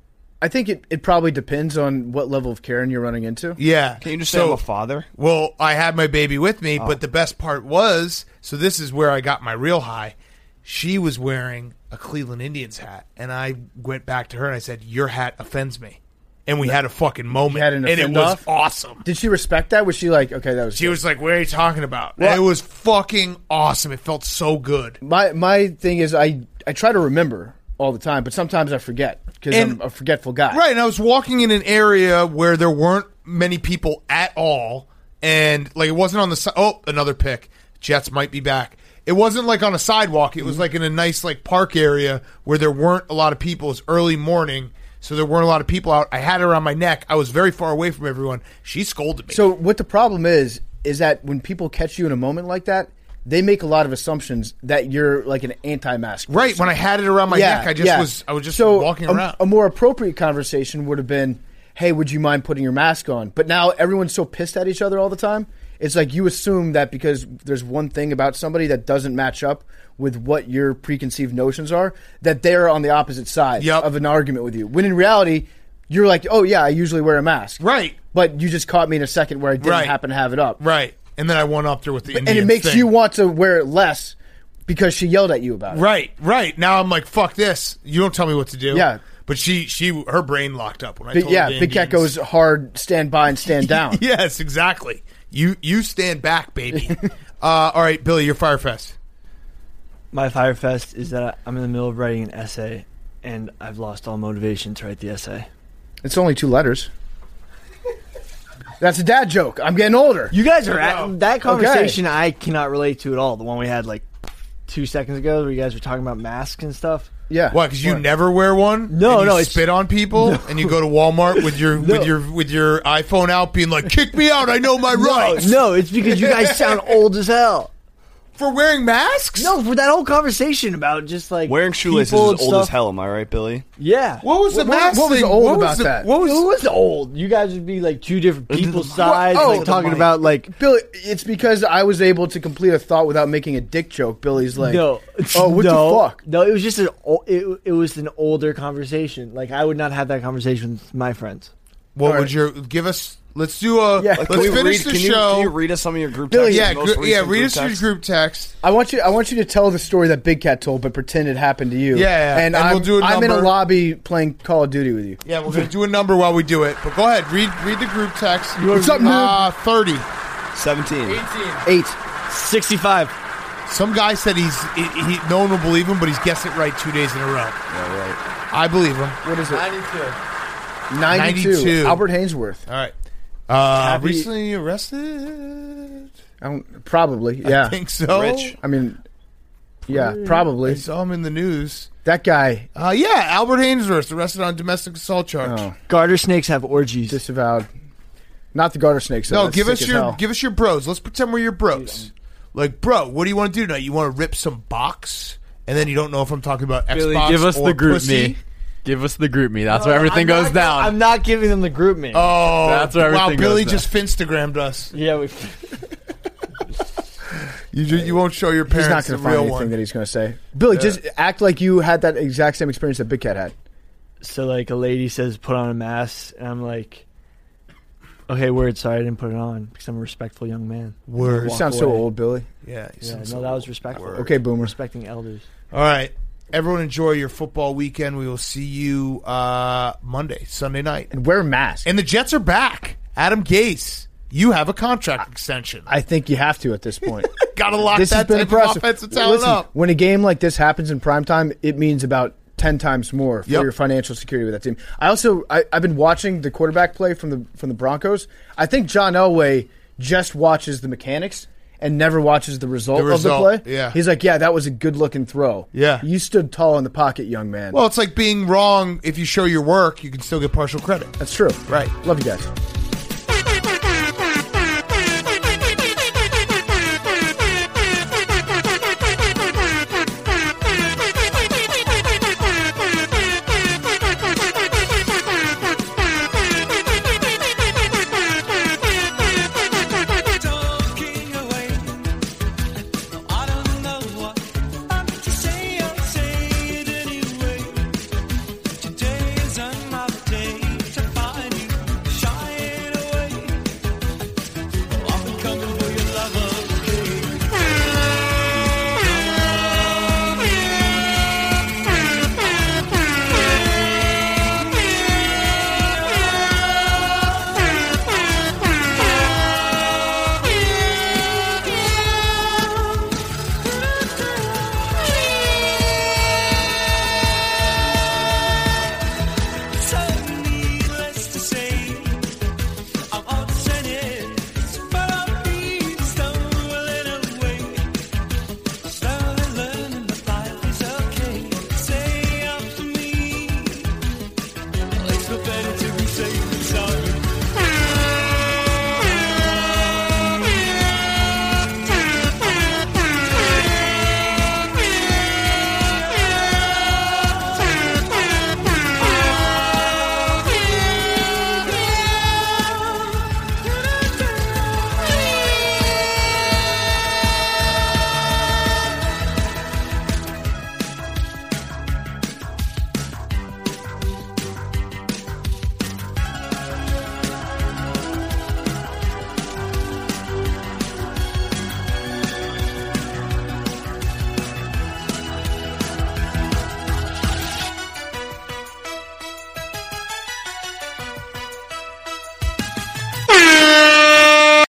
I think it, it probably depends on what level of Karen you're running into. Yeah. Can you just So- say I'm a father? Well, I had my baby with me, Oh. but the best part was, so this is where I got my real high. She was wearing a Cleveland Indians hat, and I went back to her and I said, "Your hat offends me." And we had a fucking moment, You had an and it offend was off? awesome. Did she respect that? Was she like, okay, that was She good? was like, "What are you talking about?" Well- And it was fucking awesome. It felt so good. My my thing is I, I try to remember all the time, but sometimes I forget because I'm And- a forgetful guy. Right, and I was walking in an area where there weren't many people at all, and like it wasn't on the si- oh another pick. Jets might be back. It wasn't like on a sidewalk. It was like in a nice like park area where there weren't a lot of people. It was early morning, so there weren't a lot of people out. I had it around my neck. I was very far away from everyone. She scolded me. So what the problem is is that when people catch you in a moment like that, they make a lot of assumptions that you're like an anti-mask person. Right, when I had it around my Yeah, neck, I just yeah. was I was just So walking a, around. A more appropriate conversation would have been, "Hey, would you mind putting your mask on?" But now everyone's so pissed at each other all the time. It's like you assume that because there's one thing about somebody that doesn't match up with what your preconceived notions are, that they're on the opposite side Yep. of an argument with you. When in reality, you're like, "Oh yeah, I usually wear a mask." Right. But you just caught me in a second where I didn't Right. happen to have it up. Right, and then I went up there with the Indian And it makes thing. you want to wear it less because she yelled at you about it. Right, right. Now I'm like, fuck this. You don't tell me what to do. Yeah. But she, she, her brain locked up when I But told yeah, her the Big Cat Indians. goes hard, stand by and stand down. Yes, exactly. You, you stand back, baby. uh, all right, Billy, your Firefest. My Firefest is that I'm in the middle of writing an essay, and I've lost all motivation to write the essay. It's only two letters. That's a dad joke. I'm getting older. You guys are at Wow. that conversation. I cannot relate to at all. The one we had like two seconds ago, where you guys were talking about masks and stuff. Yeah. What? Because you never wear one? No, and you no, it's- spit on people, and you go to Walmart with your with your with your iPhone out, being like, "Kick me out! I know my rights." No, it's because you guys sound old as hell. For wearing masks? No, for that whole conversation about just like Wearing shoelaces people is and old stuff. as hell, am I right, Billy? Yeah. What was the What- mask what was thing? old What was about the- that? What was? Who was old? You guys would be like two different people's sides, Oh, like talking about like Billy, it's because I was able to complete a thought without making a dick joke. Billy's like, no, oh, what no, the fuck? No, it was just an o- it, it was an older conversation. Like I would not have that conversation with my friends. What All right. would your give us? Let's do a. Yeah. Let's Can we finish read, the can you, show. Can you read us some of your group Billy, texts? yeah, Most gr- recent yeah. Read group us your texts? group text. I want you. I want you to tell the story that Big Cat told, but pretend it happened to you. Yeah, yeah, and, and I'm, we'll do a I'm in a number. lobby playing Call of Duty with you. Yeah, we're gonna do a number while we do it. But go ahead, read read the group text. What's up, Uh, thirty. seventeen. Eight. Sixty-five. Some guy said he's he, he. No one will believe him, but he's guessed it right two days in a row. Yeah, right. I believe him. What is it? Ninety-two. Ninety-two. ninety-two. Albert Hainsworth. All right. Uh, Happy- recently arrested. I don't, probably. Yeah. I think so. Rich. I mean, yeah, probably. I saw him in the news. That guy. Uh, yeah, Albert Hainsworth arrested on domestic assault charge. Oh, Garter snakes have orgies. disavowed. Not the garter snakes. though. no, That's give sick us as your hell. give us your bros. Let's pretend we're your bros. Like, bro, what do you want to do tonight? You want to rip some box, and then you don't know if I'm talking about Xbox Billy, give us or the group pussy? me. Give us the group me. That's where everything I'm goes not- down. I'm not giving them the group me. Oh, That's where wow! everything Billy goes just Finstagrammed us. Yeah, we. You ju- you won't show your He's parents not going the to find real anything one. that he's going to say. Billy, just act like you had that exact same experience that Big Cat had. So like a lady says, put on a mask, and I'm like, okay, word. Sorry, I didn't put it on because I'm a respectful young man. Word. You Walk sound so away. old, Billy. Yeah. you Yeah, sound no, so that was old. respectful. Word. Okay, boomer. Respecting elders. All right. Everyone enjoy your football weekend. We will see you uh, Monday, Sunday night. And wear a mask. And the Jets are back. Adam Gase, you have a contract extension. I think you have to at this point. Got to lock this that type of offensive talent Listen, up. When a game like this happens in primetime, it means about ten times more for Yep. your financial security with that team. I also I, I've been watching the quarterback play from the from the Broncos. I think John Elway just watches the mechanics and never watches the result, The result, of the play. yeah. He's like, yeah, that was a good looking throw. Yeah. You stood tall in the pocket, young man. Well, it's like being wrong. If you show your work, you can still get partial credit. That's true. Right. Love you guys.